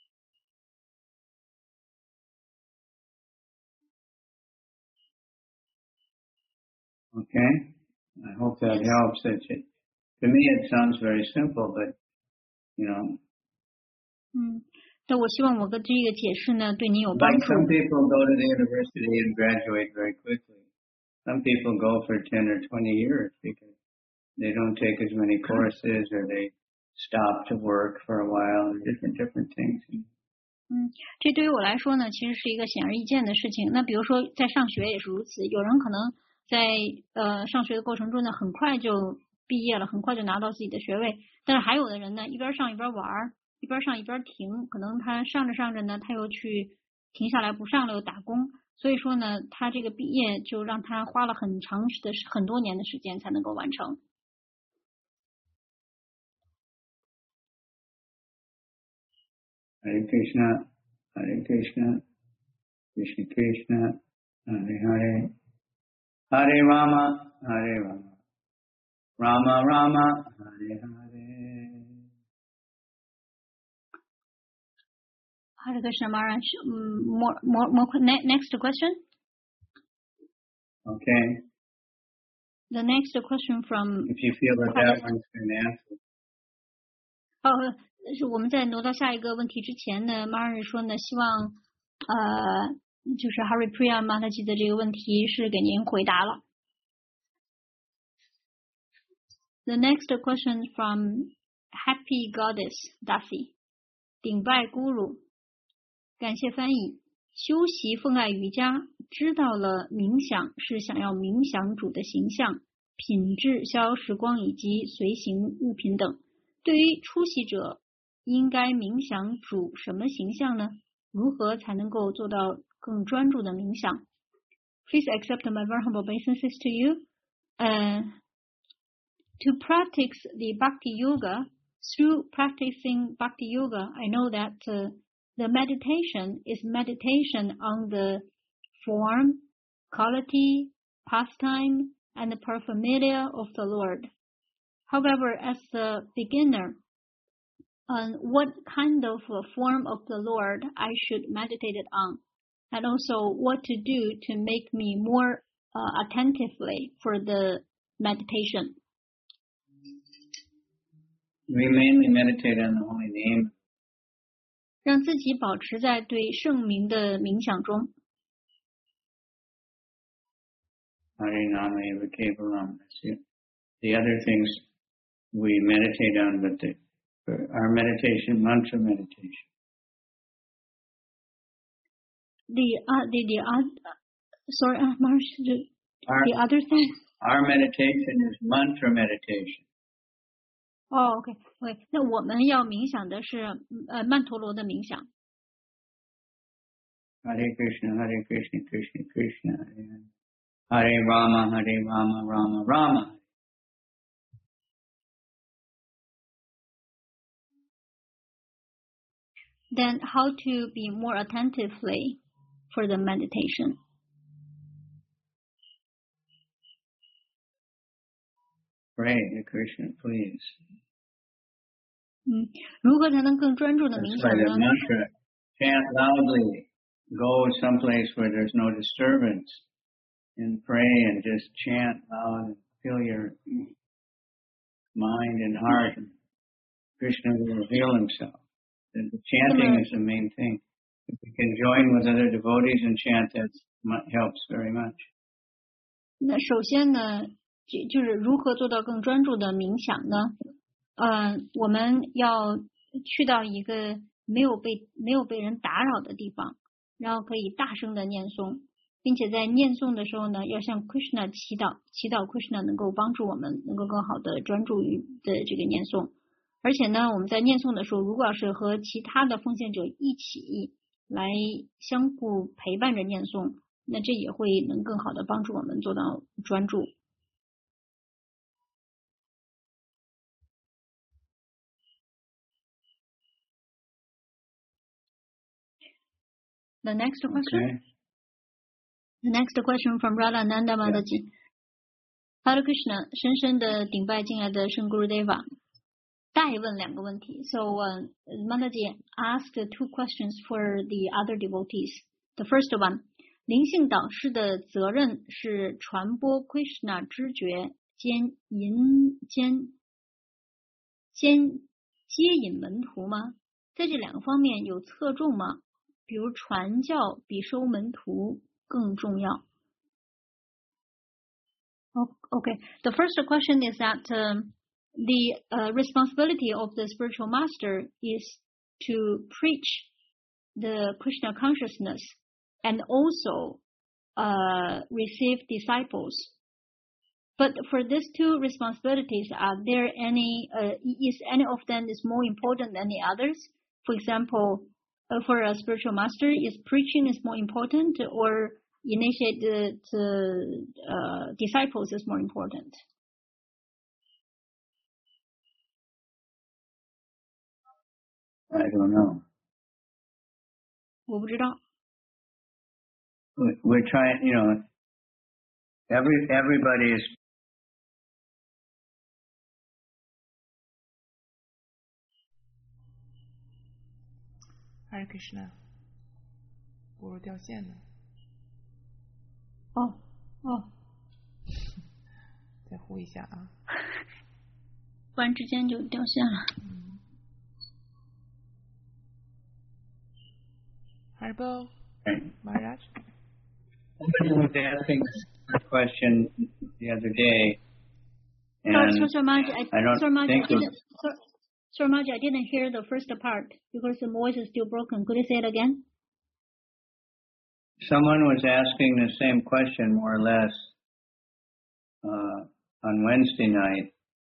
Okay, I hope that helps. That it, to me, it sounds very simple, but you know. 嗯，但我希望我的这个解释呢，对你有帮 Like 助。 some people go to the university and graduate very quickly. Some people go for ten or twenty years because they don't take as many courses or they stop to work for a while or different different things. 嗯，这对于我来说呢，其实是一个显而易见的事情。那比如说在上学也是如此，有人可能在呃上学的过程中呢，很快就毕业了，很快就拿到自己的学位。但是还有的人呢，一边上一边玩，一边上一边停，可能他上着上着呢，他又去停下来不上了，又打工。所以说呢，他这个毕业就让他花了很长的很多年的时间才能够完成。 Hare Krishna, Hare Krishna, Krishna Krishna, Hare Hare, Hare Rama, Hare Rama, Rama Rama, Hare Hare. Hare Krishna Maharaj, more, more, more, next question. Okay. The next question from. If you feel that that one's been answered. 哦，是我们在挪到下一个问题之前呢，马尔说呢，希望呃，就是 Hari Priya Mataji 的这个问题是给您回答了。The next question from Happy Goddess Dasi, 顶拜咕噜，感谢翻译。修习奉爱瑜伽，知道了冥想是想要冥想主的形象、品质、消耗时光以及随行物品等。对于初习者，应该冥想主什么形象呢？如何才能够做到更专注的冥想 ？Please accept my very humble obeisances to you. Uh, to practice the Bhakti Yoga, through practicing Bhakti Yoga, I know that uh, the meditation is meditation on the form, quality, pastime, and the paraphernalia of the Lord. However, as a beginner, on what kind of a form of the Lord I should meditate it on, and also what to do to make me more uh, attentively for the meditation. We mainly meditate on the holy name. 让自己保持在对圣名的冥想中。 Hare Nama Eva Kevalam. The other things we meditate on, but the, our meditation, mantra meditation. The uh, the the uh, sorry, uh, Marsh, the, our, the other thing. Our meditation is mantra meditation. 哦 ，OK， 对，那我们要冥想的是呃曼陀罗的冥想。 Hare Krishna, Hare Krishna, Krishna Krishna, Hare Hare Rama, Hare Rama, Rama Rama. Then how to be more attentively for the meditation? Pray to Krishna, please. 嗯，如何才能更专注的冥 That's 想 why the 呢？ mantra, chant loudly, go someplace where there's no disturbance, and pray and just chant loud and fill your mind and heart. And Krishna will reveal himself. And the chanting is the main thing. If we can join with other devotees and chant, that helps very much. 那首先呢，就就是如何做到更专注的冥想呢？呃，我们要去到一个没有被没有被人打扰的地方，然后可以大声的念诵，并且在念诵的时候呢，要向 Krishna 祈祷，祈祷 Krishna 能够帮助我们能够更好的专注于的这个念诵。而且呢，我们在念诵的时候，如果要是和其他的奉献者一起来相互陪伴着念诵， 那这也会能更好的帮助我们做到专注。The next question. Okay. The next question from Radhananda Mataji. Hare Krishna, 深深的顶拜敬爱的圣 Gurudeva。代问两个问题。So uh, Mataji asked two questions for the other devotees. The first one, 灵性导师的责任是传播 Krishna 知觉兼引兼兼接引门徒吗？在这两个方面有侧重吗？比如传教比收门徒更重要。Okay, the first question is that um, the uh, responsibility of the spiritual master is to preach the Krishna consciousness and also uh, receive disciples. But for these two responsibilities, are there any, uh, is any of them is more important than the others? For example, uh, for a spiritual master, is preaching is more important, or initiate the, the uh, disciples is more important? I don't know. 我不知道。 We're trying, you know, every everybody is Hare Krishna， 不如掉线了。 哦哦， 再呼一下啊， 不然之间就掉线了。 嗯。Haribo Maharaj. Somebody was asking a question the other day, and Sorry, Sir Maji, I, I don't Sir Maji, think I didn't, Sir, Sir Maji, I didn't hear the first part because the voice is still broken. Could you say it again? someone was asking the same question more or less uh, on Wednesday night.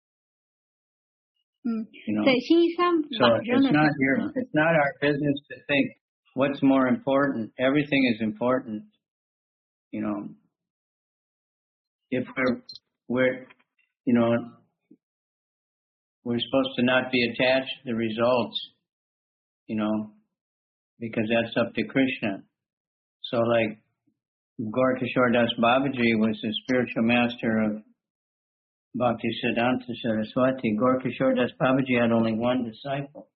嗯， You know, 在星期三 so 晚上 it's 的时 not 候， your, 嗯 it's not our business to think what's more important. Everything is important. You know, if we're, we're, you know, we're supposed to not be attached to the results, you know, because that's up to Krishna. So like Gaurkishore Das Babaji was the spiritual master of Bhaktisiddhanta Saraswati. Gaurkishore Das Babaji had only one disciple.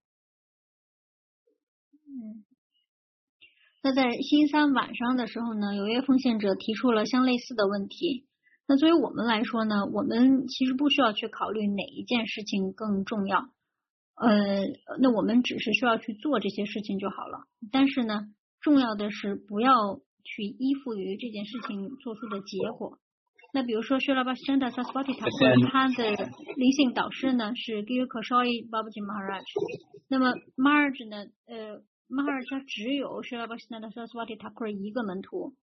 那在星期三晚上的时候呢，有一位奉献者提出了相类似的问题。那作为我们来说呢，我们其实不需要去考虑哪一件事情更重要，呃，那我们只是需要去做这些事情就好了。但是呢，重要的是不要去依附于这件事情做出的结果。那比如说 Srila Bhaktisiddhanta Saraswati Thakur 他的灵性导师呢是 Gaurkishore Babaji Maharaj， 那么 Maharaj 呢，呃 Maharaj 他只有 Srila Bhaktisiddhanta Saraswati Thakur 一个门徒。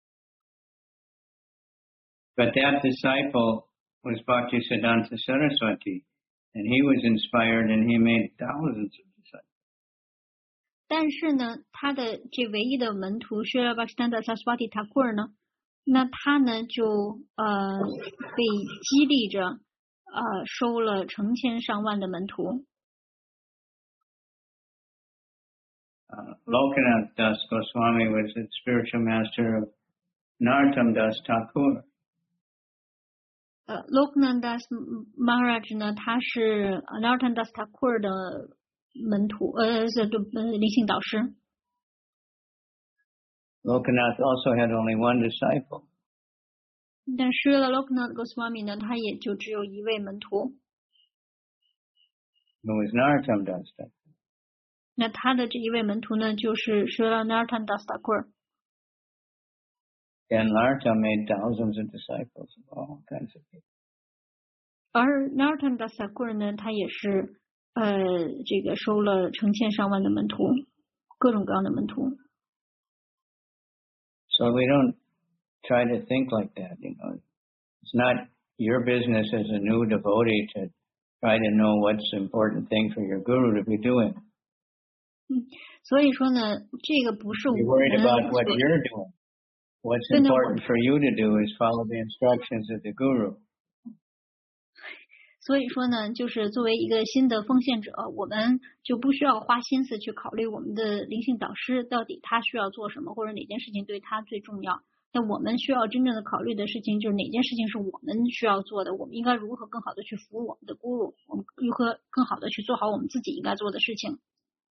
But that disciple was Bhaktisiddhanta Saraswati, and he was inspired and he made thousands of disciples. 但是呢，他的这唯一的门徒 Srila Bhaktisiddhanta Saraswati Thakur 呢，那他呢就呃被激励着，呃收了成千上万的门徒。 Uh, Lokanath Das Goswami was the spiritual master of Narottam Das Thakur. 呃 Lokanath Das Maharaj 呢，他是 Narottam Das Thakur 的门徒，呃是呃灵性导师。 Lokanath also had only one disciple. 但是 Lokanath Goswami 呢，他也就只有一位门徒。 Who was Narottam Das Thakur. 那他的这一位门徒呢，就是 Srila Narottam Das Thakur。 And Narottam made thousands of disciples of all kinds of people. 而 Narottam Das Thakur 呢，他也是呃这个收了成千上万的门徒，各种各样的门徒。 So we don't try to think like that, you know. It's not your business as a new devotee to try to know what's the important thing for your guru to be doing. 嗯，所以说呢，这个不是我 You're worried about 们 what 所 you're doing. What's 所以呢，我 important for you to do is follow the instructions of the guru. 所以说呢，就是作为一个新的奉献者，我们就不需要花心思去考虑我们的灵性导师到底他需要做什么，或者哪件事情对他最重要。那我们需要真正的考虑的事情就是哪件事情是我们需要做的，我们应该如何更好的去服务我们的 guru， 我们如何更好的去做好我们自己应该做的事情。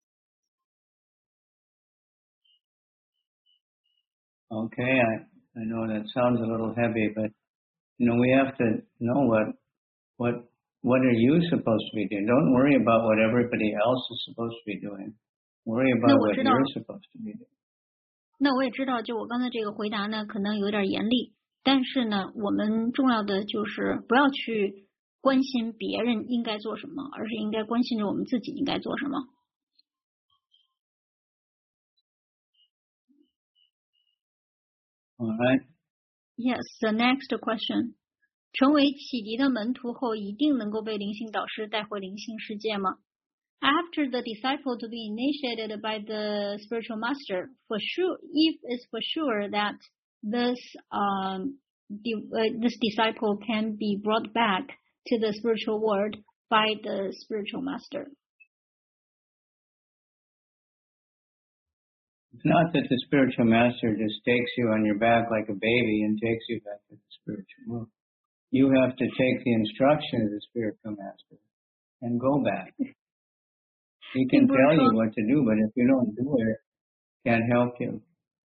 Okay, I, I know that sounds a little heavy, but you know, we have to know what what what are you supposed to be doing. Don't worry about what everybody else is supposed to be doing. Worry about what you're supposed to be doing. 那我也知道，就我刚才这个回答呢，可能有点严厉，但是呢，我们重要的就是不要去关心别人应该做什么，而是应该关心着我们自己应该做什么。 All right. Yes, the next question. 成为启迪的门徒后，一定能够被灵性导师带回灵性世界吗？ After the disciple to be initiated by the spiritual master, for sure, if it's for sure that this um the, uh, this disciple can be brought back to the spiritual world by the spiritual master. It's not that the spiritual master just takes you on your back like a baby and takes you back to the spiritual world. You have to take the instruction of the spiritual master and go back. He can tell you what to do, but if you don't do it, can't help you.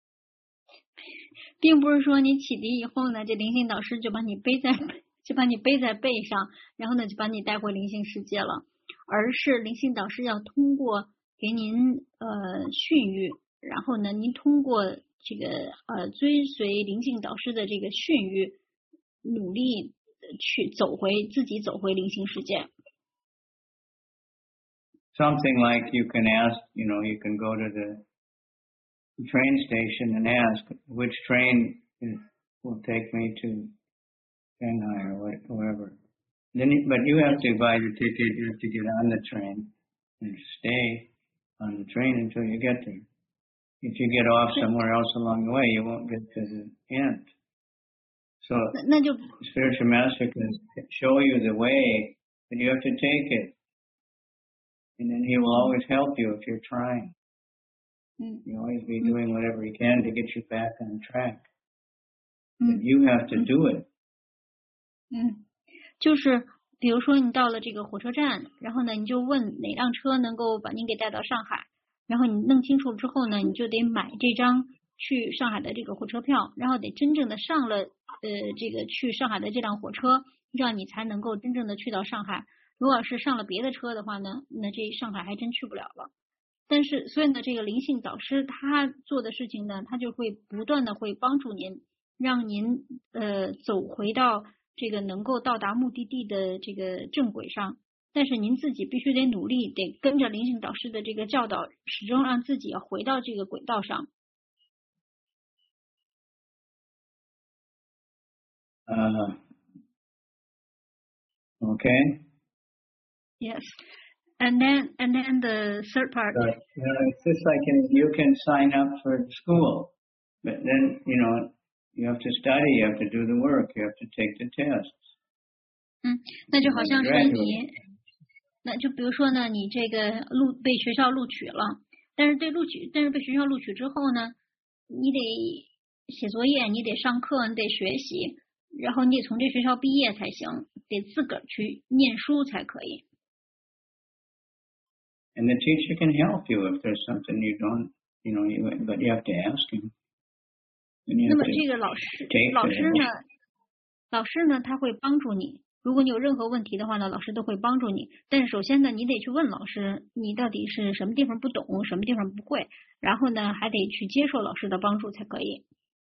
并不是说你启迪以后呢，这灵性导师就把你背在就把你背在背上，然后呢就把你带回灵性世界了，而是灵性导师要通过给您呃训育，然后呢您通过这个呃追随灵性导师的这个训育，努力去走回自己走回灵性世界。 Something like you can ask, you know, you can go to the train station and ask which train is, will take me to Shanghai or wherever. Then, you, but you have to buy the ticket. You have to get on the train and stay on the train until you get there. If you get off somewhere else along the way, you won't get to the end. So, the spiritual master can show you the way, but you have to take it. And then he will always help you if you're trying. Mm. He'll always be doing whatever he can to get you back on track. Mm. But you have to do it. 嗯，就是比如说你到了这个火车站，然后呢你就问哪辆车能够把您给带到上海，然后你弄清楚之后呢，你就得买这张去上海的这个火车票，然后得真正的上了呃这个去上海的这辆火车，这样你才能够真正的去到上海。如果是上了别的车的话呢，那这上海还真去不了了。但是所以呢，这个灵性导师他做的事情呢，他就会不断的会帮助您，让您呃走回到这个能够到达目的地的这个正轨上。但是您自己必须得努力，得跟着灵性导师的这个教导，始终让自己要回到这个轨道上。 Uh, okay. Yes. And then, and then the third part. But, you know, it's just like in, you can sign up for school, but then, you know, you have to study, you have to do the work, you have to take the tests. 嗯，那就好像是你，那就比如说呢，你这个录被学校录取了，但是对录取，但是被学校录取之后呢，你得写作业，你得上课，你得学习，然后你得从这学校毕业才行，得自个儿去念书才可以。 And the teacher can help you if there's something you don't, you know, you, but you have to ask him. 那么这个老师，老师呢，老师呢，他会帮助你。如果你有任何问题的话呢，老师都会帮助你。但是首先呢，你得去问老师，你到底是什么地方不懂，什么地方不会，然后呢，还得去接受老师的帮助才可以。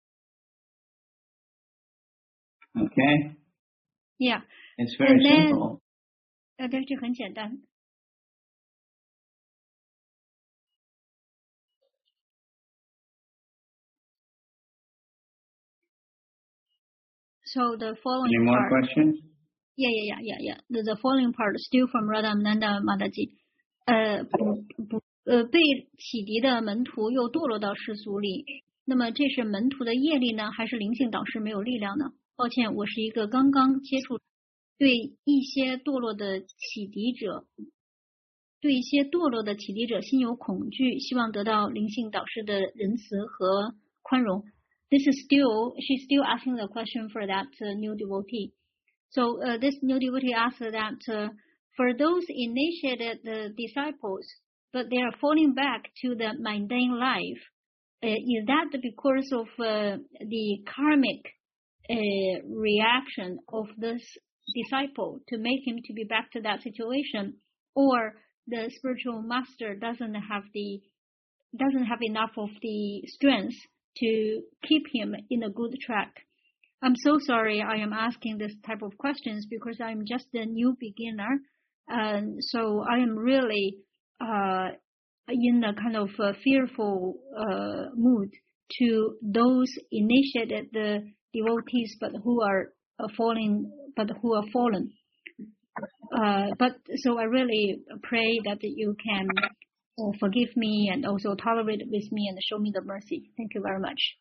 Okay. Yeah. It's very simple. 呃，对，这很简单。So the following Any more part, questions? Yeah, yeah, yeah, yeah, yeah. The, the following part still from Radhananda Mataji. 呃，不不，呃，被启迪的门徒又堕落到世俗里， 那么这是门徒的业力呢，还是灵性导师没有力量呢？抱歉，我是一个刚刚接触对一些堕落的启迪者，对一些堕落的启迪者心有恐惧，希望得到灵性导师的仁慈和宽容。This is still, she's still asking the question for that uh, new devotee. So uh, this new devotee asked that uh, for those initiated the disciples, but they are falling back to the mundane life, uh, is that because of uh, the karmic uh, reaction of this disciple to make him to be back to that situation, or the spiritual master doesn't have the doesn't have enough of the strength to keep him in a good track? I'm so sorry I am asking this type of questions because I'm just a new beginner, and so I am really uh, in a kind of a fearful uh, mood to those initiated the devotees, but who are uh, falling, but who are fallen. Uh, but so I really pray that you can uh, forgive me and also tolerate with me and show me the mercy. Thank you very much.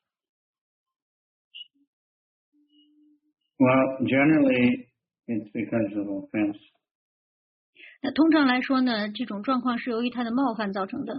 Well, generally, it's because of offense. 那通常来说呢，这种状况是由于他的冒犯造成的。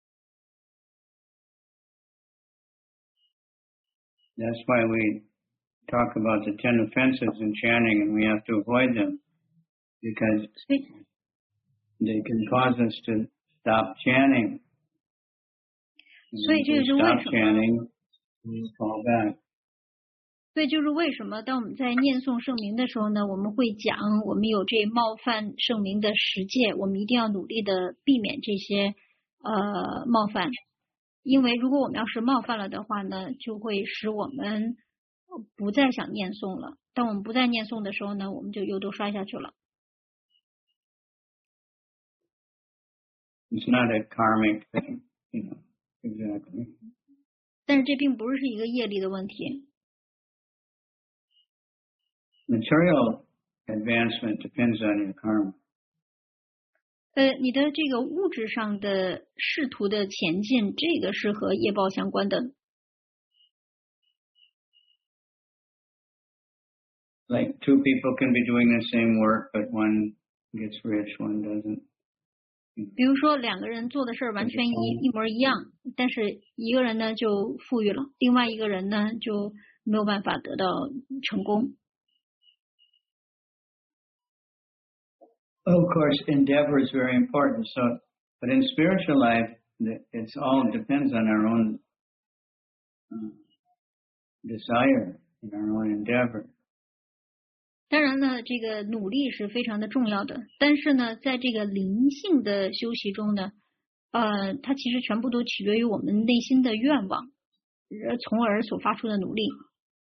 That's why we talk about the ten offenses in chanting, and we have to avoid them because they can cause us to stop chanting. 所以这就是为 stop 什么 chanting, we fall back. 所以就是为什么当我们在念诵圣名的时候呢，我们会讲我们有这冒犯圣名的十戒，我们一定要努力的避免这些呃冒犯，因为如果我们要是冒犯了的话呢，就会使我们不再想念诵了。当我们不再念诵的时候呢，我们就又都摔下去了。 It's not a karmic thing, you know, exactly. 但是这并不是一个业力的问题。 Material advancement depends on your karma. 呃，你的这个物质上的仕途的前进，这个是和业报相关的。 Like two people can be doing the same work, but one gets rich, one doesn't. 比如说两个人做的事儿完全一一模一样，但是一个人呢就富裕了，另外一个人呢就没有办法得到成功。 Of course, endeavor is very important. So, but in spiritual life, it's all depends on our own uh, desire and our own endeavor. 当然呢，这个努力是非常的重要的，但是呢，在这个灵性的修习中呢，呃，它其实全部都取决于我们内心的愿望，而从而所发出的努力。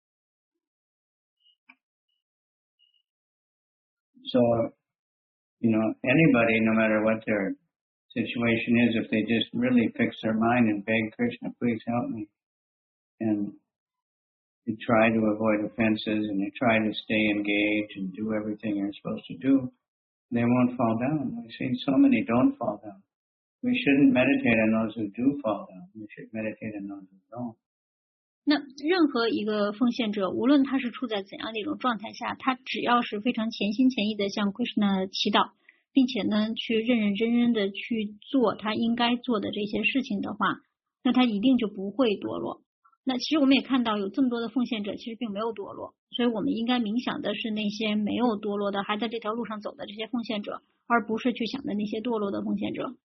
So, you know, anybody, no matter what their situation is, if they just really fix their mind and beg Krishna, please help me, and they try to avoid offenses and they try to stay engaged and do everything you're supposed to do, they won't fall down. We've seen so many don't fall down. We shouldn't meditate on those who do fall down. We should meditate on those who don't. 那任何一个奉献者，无论他是处在怎样的一种状态下，他只要是非常全心全意的向 Krishna 祈祷，并且呢，去认认真真的去做他应该做的这些事情的话，那他一定就不会堕落。那其实我们也看到有这么多的奉献者，其实并没有堕落，所以我们应该冥想的是那些没有堕落的，还在这条路上走的这些奉献者，而不是去想的那些堕落的奉献者。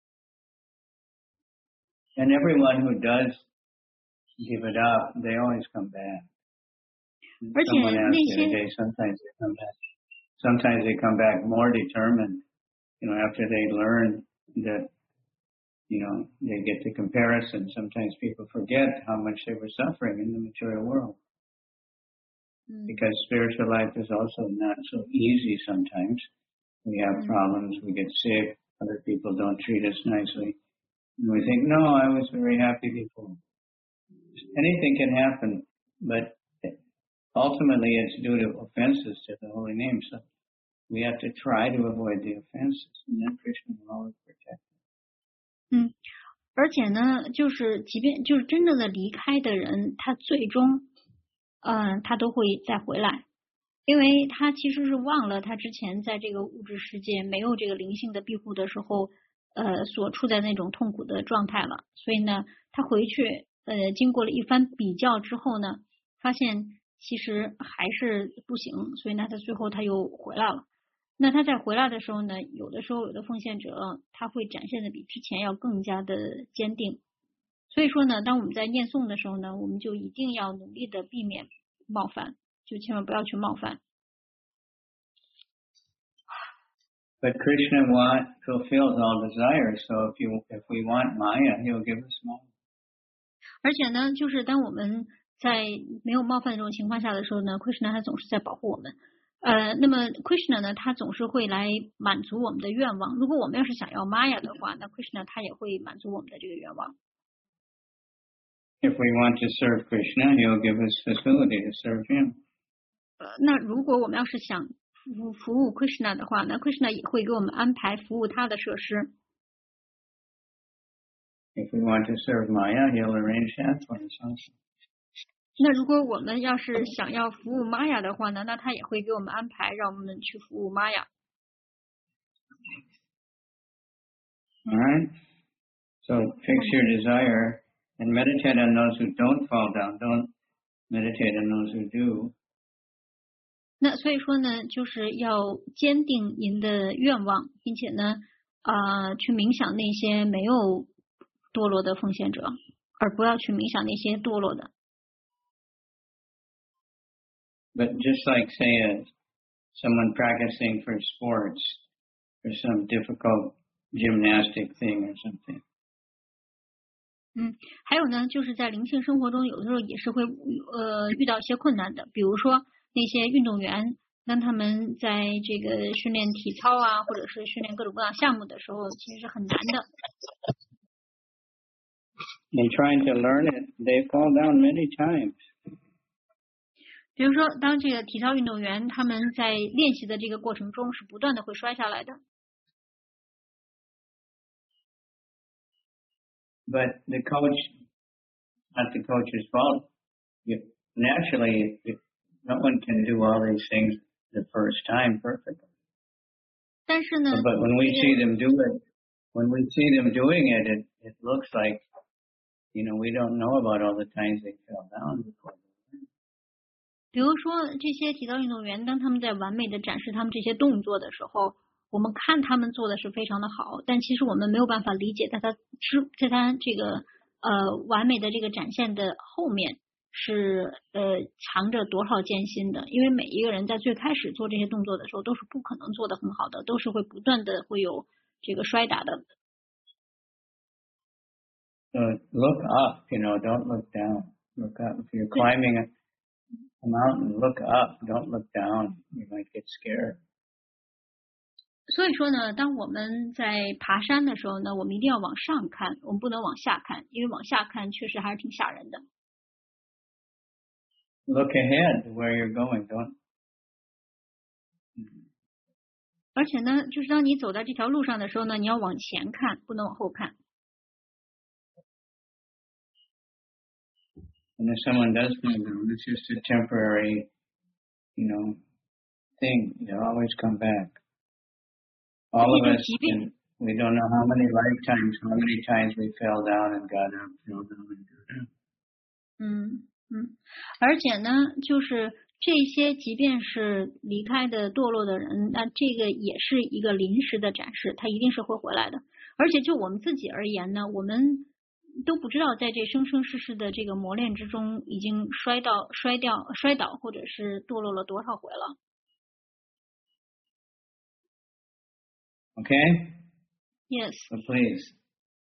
And everyone who does give it up, they always come back. 而且 Someone asked 那 the 些 other day, sometimes they come back. Sometimes they come back more determined, you know, after they learn that, you know, they get the comparison. Sometimes people forget how much they were suffering in the material world. Mm. Because spiritual life is also not so easy sometimes. We have Mm. problems, we get sick, other people don't treat us nicely. And we think, no, I was very happy before. Anything can happen, but ultimately it's due to offenses to the holy name. So we have to try to avoid the offenses, and then Krishna will always protect us. 嗯， 而且呢，就是即便就是真正的离开的人，他最终，嗯、呃，他都会再回来，因为他其实是忘了他之前在这个物质世界没有这个灵性的庇护的时候，呃，所处在那种痛苦的状态了。所以呢，他回去，呃，经过了一番比较之后呢，发现其实还是不行，所以呢，他最后他又回来了。那他在回来的时候呢，有的时候有的奉献者他会展现的比之前要更加的坚定。所以说呢，当我们在念诵的时候呢，我们就一定要努力的避免冒犯，就千万不要去冒犯。 But Krishna want fulfills all desires, so if you if we want Maya, he'll give us Maya. 而且呢，就是当我们在没有冒犯的这种情况下的时候呢 ，Krishna 他总是在保护我们。呃，那么 Krishna 呢，他总是会来满足我们的愿望。如果我们要是想要 Maya 的话，那 Krishna 他也会满足我们的这个愿望。 If we want to serve Krishna, he'll give us facility to serve him. 呃，那如果我们要是想服服务 Krishna 的话，那 Krishna 也会给我们安排服务他的设施。 If we want to serve Maya, he'll arrange that for us also. 那如果我们要是想要服务玛雅的话呢，那他也会给我们安排，让我们去服务玛雅。 All right. So fix your desire and meditate on those who don't fall down. Don't meditate on those who do. 那所以说呢，就是要坚定您的愿望，并且呢，啊、呃，去冥想那些没有堕落的奉献者，而不要去冥想那些堕落的。 But just like, say, a, someone practicing for sports or some difficult gymnastic thing or something. 嗯，还有呢，就是在灵性生活中，有的时候也是会呃遇到一些困难的，比如说那些运动员，当他们在这个训练体操啊，或者是训练各种各样项目的时候，其实是很难的。 They trying to learn it, they fall down many times. 比如说，当这个体操运动员他们在练习的这个过程中，是不断的会摔下来的。 But the coach, not the coach's fault. You, naturally, no one can do all these things the first time perfectly. 但是呢 But when we see them do it, when we see them doing it, it, it looks like, you know, we don't know about all the times they fell down before. 比如说这些体操运动员，当他们在完美的展示他们这些动作的时候，我们看他们做的是非常的好，但其实我们没有办法理解在他之在他这个呃完美的这个展现的后面是呃藏着多少艰辛的，因为每一个人在最开始做这些动作的时候都是不可能做得很好的，都是会不断的会有这个摔打的。 So look up, you know, don't look down. Look up. If you're climbing a A mountain, look up, don't look down. You might get scared. 所以说呢，当我们在爬山的时候呢，我们一定要往上看，我们不能往下看，因为往下看确实还是挺吓人的。 Look ahead where you're going, don't. 而且呢，就是当你走在这条路上的时候呢，你要往前看，不能往后看。 And if someone does fall down, it's just a temporary, you know, thing. They'll always come back. All of us, can, we don't know how many lifetimes, how many times we fell down and got up, fell down and got up. 嗯嗯，而且呢，就是这些，即便是离开的堕落的人，那这个也是一个临时的展示，他一定是会回来的。而且就我们自己而言呢，我们都不知道在这生生世世的这个磨练之中，已经摔到、摔掉、摔倒，或者是堕落了多少回了。 Okay? Yes. So please,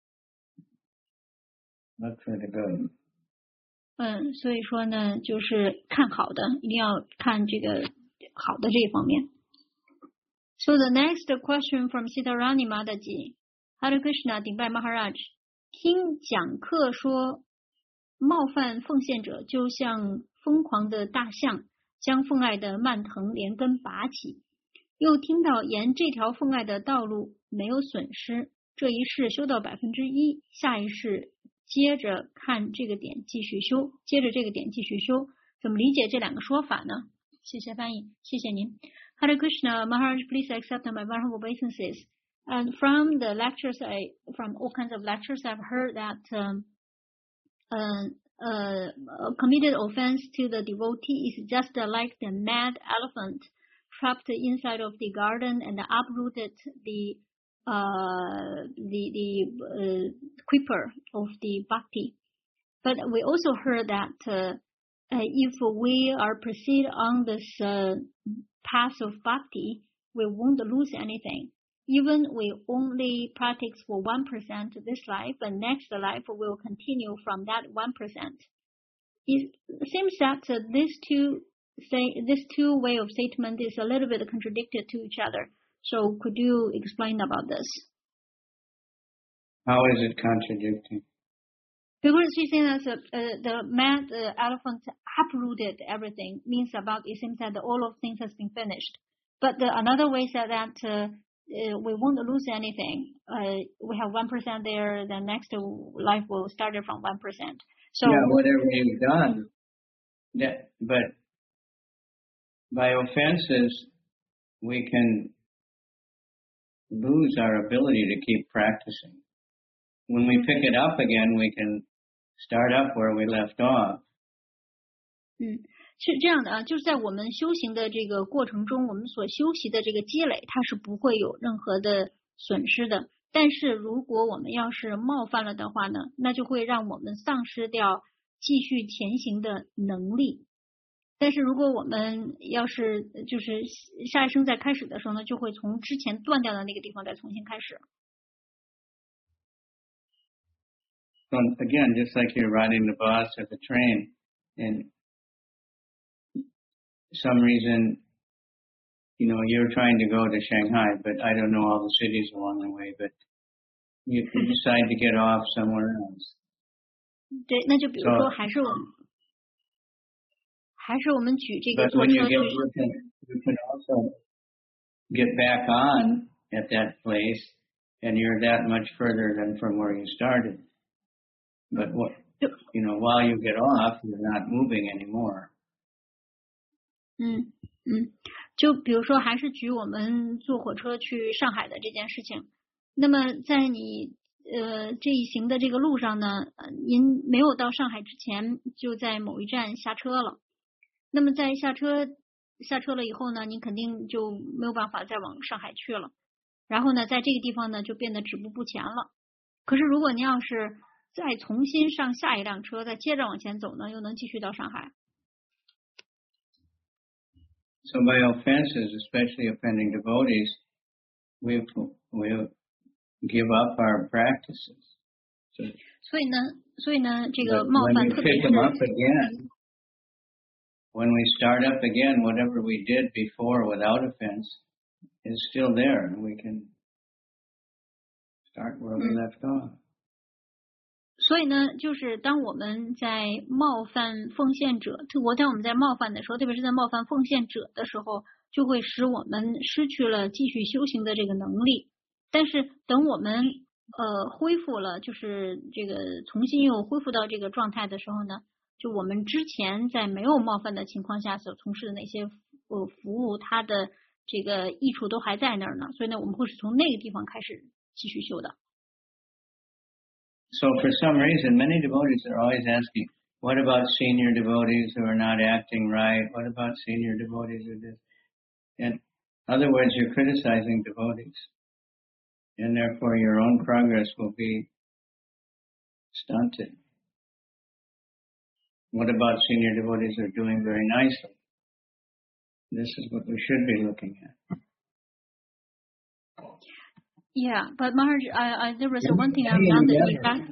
look for the good. 嗯，所以说呢，就是看好的，一定要看这个好的这一方面。So the next question from Sitarani Mataji. Hare Krishna, 顶拜 Maharaj。听讲课说，冒犯奉献者就像疯狂的大象，将奉爱的蔓藤连根拔起。又听到沿这条奉爱的道路没有损失， 这一世修到百分之一，下一世接着看这个点继续修，接着这个点继续修，怎么理解这两个说法呢？谢谢翻译，谢谢您。Hare Krishna, Maharaj, please accept my venerable obeisances. And from the lectures, I, from all kinds of lectures, I've heard that um, uh, uh, committed offense to the devotee is just like the mad elephant trapped inside of the garden and uprooted the uh, the the uh, creeper of the bhakti. But we also heard that uh, uh, if we are proceed on this uh, path of bhakti, we won't lose anything. Even we only practice for one percent this life, and next life will continue from that one percent. It seems that uh, these two say this two way of statement is a little bit contradicted to each other. So could you explain about this? How is it contradicting? Because she's saying that uh, the mad uh, elephant uprooted everything, means about it seems that all of things has been finished. But the, another way said that uh, uh, we won't lose anything. Uh, we have one percent there, the next life will start from one percent. So yeah, whatever you've done, that, but by offenses, we can lose our ability to keep practicing. When we pick it up again, we can start up where we left off. 嗯，是这样的啊，就是在我们修行的这个过程中，我们所修习的这个积累，它是不会有任何的损失的。但是如果我们要是冒犯了的话呢，那就会让我们丧失掉继续前行的能力。但是如果我们要是就是下一生在开始的时候呢，就会从之前断掉的那个地方再重新开始。 So again, just like you're riding the bus or the train, and some reason, you know, you're trying to go to Shanghai, but I don't know all the cities along the way, but you decide to get off somewhere else. 对，那就比如说，还是我们，还是我们举这个 But 坐 when you 车 get, 去。 you can, you can also get back on at that place, and you're that much further than from where you started. But what, you know, while you get off, you're not moving anymore. 嗯嗯，就比如说，还是举我们坐火车去上海的这件事情。那么在你呃这一行的这个路上呢，呃您没有到上海之前，就在某一站下车了。那么在下车下车了以后呢，您肯定就没有办法再往上海去了。然后呢，在这个地方呢，就变得止步不前了。可是如果您要是再重新上下一辆车，再接着往前走呢，又能继续到上海。 So by offenses, especially offending devotees, we we give up our practices. So 所以呢，所以呢，这个 But 冒 when 犯 we 特别 pick 是 them up again, when we start up again, whatever we did before without offense is still there, and we can start where we left off. 所以呢，就是当我们在冒犯奉献者，我当我们在冒犯的时候，特别是在冒犯奉献者的时候，就会使我们失去了继续修行的这个能力。但是等我们呃恢复了，就是这个重新又恢复到这个状态的时候呢，就我们之前在没有冒犯的情况下所从事的那些呃服务，它的这个益处都还在那儿呢。所以呢，我们会是从那个地方开始继续修的。 So for some reason, many devotees are always asking, what about senior devotees who are not acting right? What about senior devotees who do? In other words, you're criticizing devotees. And therefore your own progress will be stunted. What about senior devotees who are doing very nicely? This is what we should be looking at. Yeah, but Maharaj, I, I, there was one thing I've done that in fact.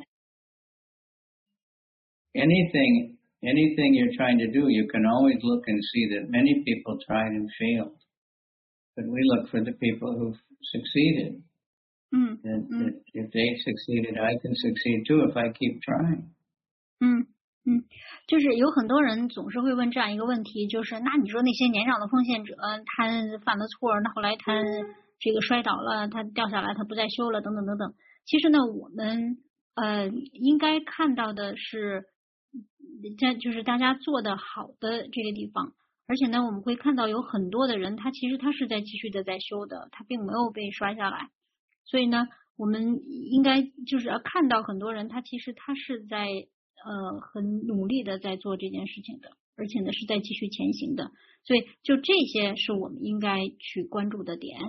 Anything, anything you're trying to do, you can always look and see that many people tried and failed. But we look for the people who've succeeded. Mm, And mm. if they succeeded, I can succeed too if I keep trying. 嗯嗯，就是有很多人总是会问这样一个问题，就是那你说那些年长的奉献者，他犯了错，那后来他这个摔倒了，他掉下来，他不再修了，等等等等。 其实呢，我们呃应该看到的是，在就是大家做的好的这个地方，而且呢，我们会看到有很多的人，他其实他是在继续的在修的，他并没有被刷下来。所以呢，我们应该就是要看到很多人，他其实他是在呃很努力的在做这件事情的，而且呢是在继续前行的。所以就这些是我们应该去关注的点。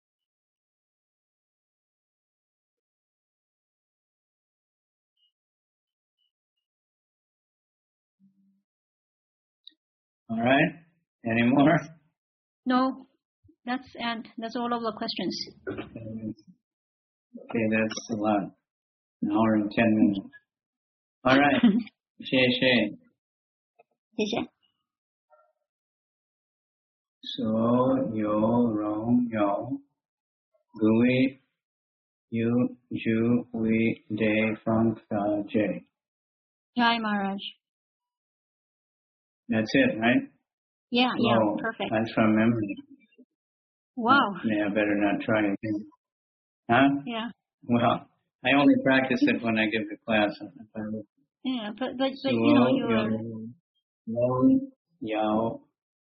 All right. Any more? No, that's and that's all of the questions. Okay, that's a lot. An hour and ten minutes. All right. 谢谢。 谢谢。 所有荣耀归于主伟大方法者。 Jai Maharaj. That's it, right? Yeah, yeah, oh, perfect. That's from memory. Wow. Yeah, I better not try again. Huh? Yeah. Well, I only practice it when I give the class. Yeah, but but, but you know you're. 荣耀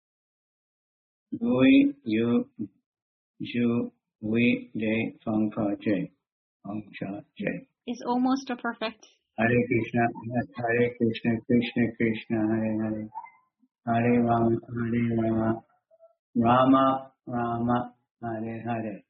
归于主伟大方法者。方法者。 It's almost perfect. Hare Krishna, Hare Krishna, Krishna Krishna, Hare Hare, Hare Rama, Hare Rama, Rama Rama, Hare Hare.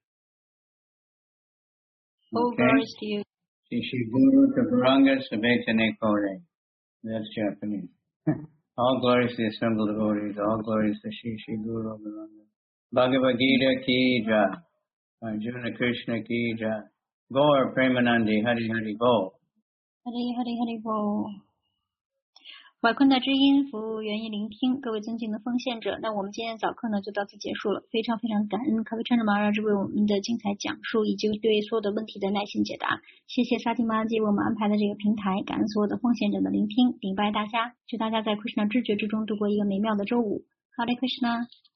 All glories to you. Shishi Guru Tavaranga Sabetane Kore. That's Japanese. All glories to the assembled devotees, all glories to Shishi Guru Tavaranga. Bhagavad Gita ki jai, Arjuna Krishna ki jai, Gaur Premanandi Hari Hari Bo. 哈利哈利哈利波，怀坤的知音服务愿意聆听，各位尊敬的奉献者，那我们今天的早课呢就到此结束了，非常非常感恩卡维川的马拉之为我们的精彩讲述以及对所有的问题的耐心解答，谢谢萨提玛基为我们安排的这个平台，感恩所有的奉献者的聆听，顶拜大家，祝大家在 Krishna 知觉之中度过一个美妙的周五，哈利 Krishna。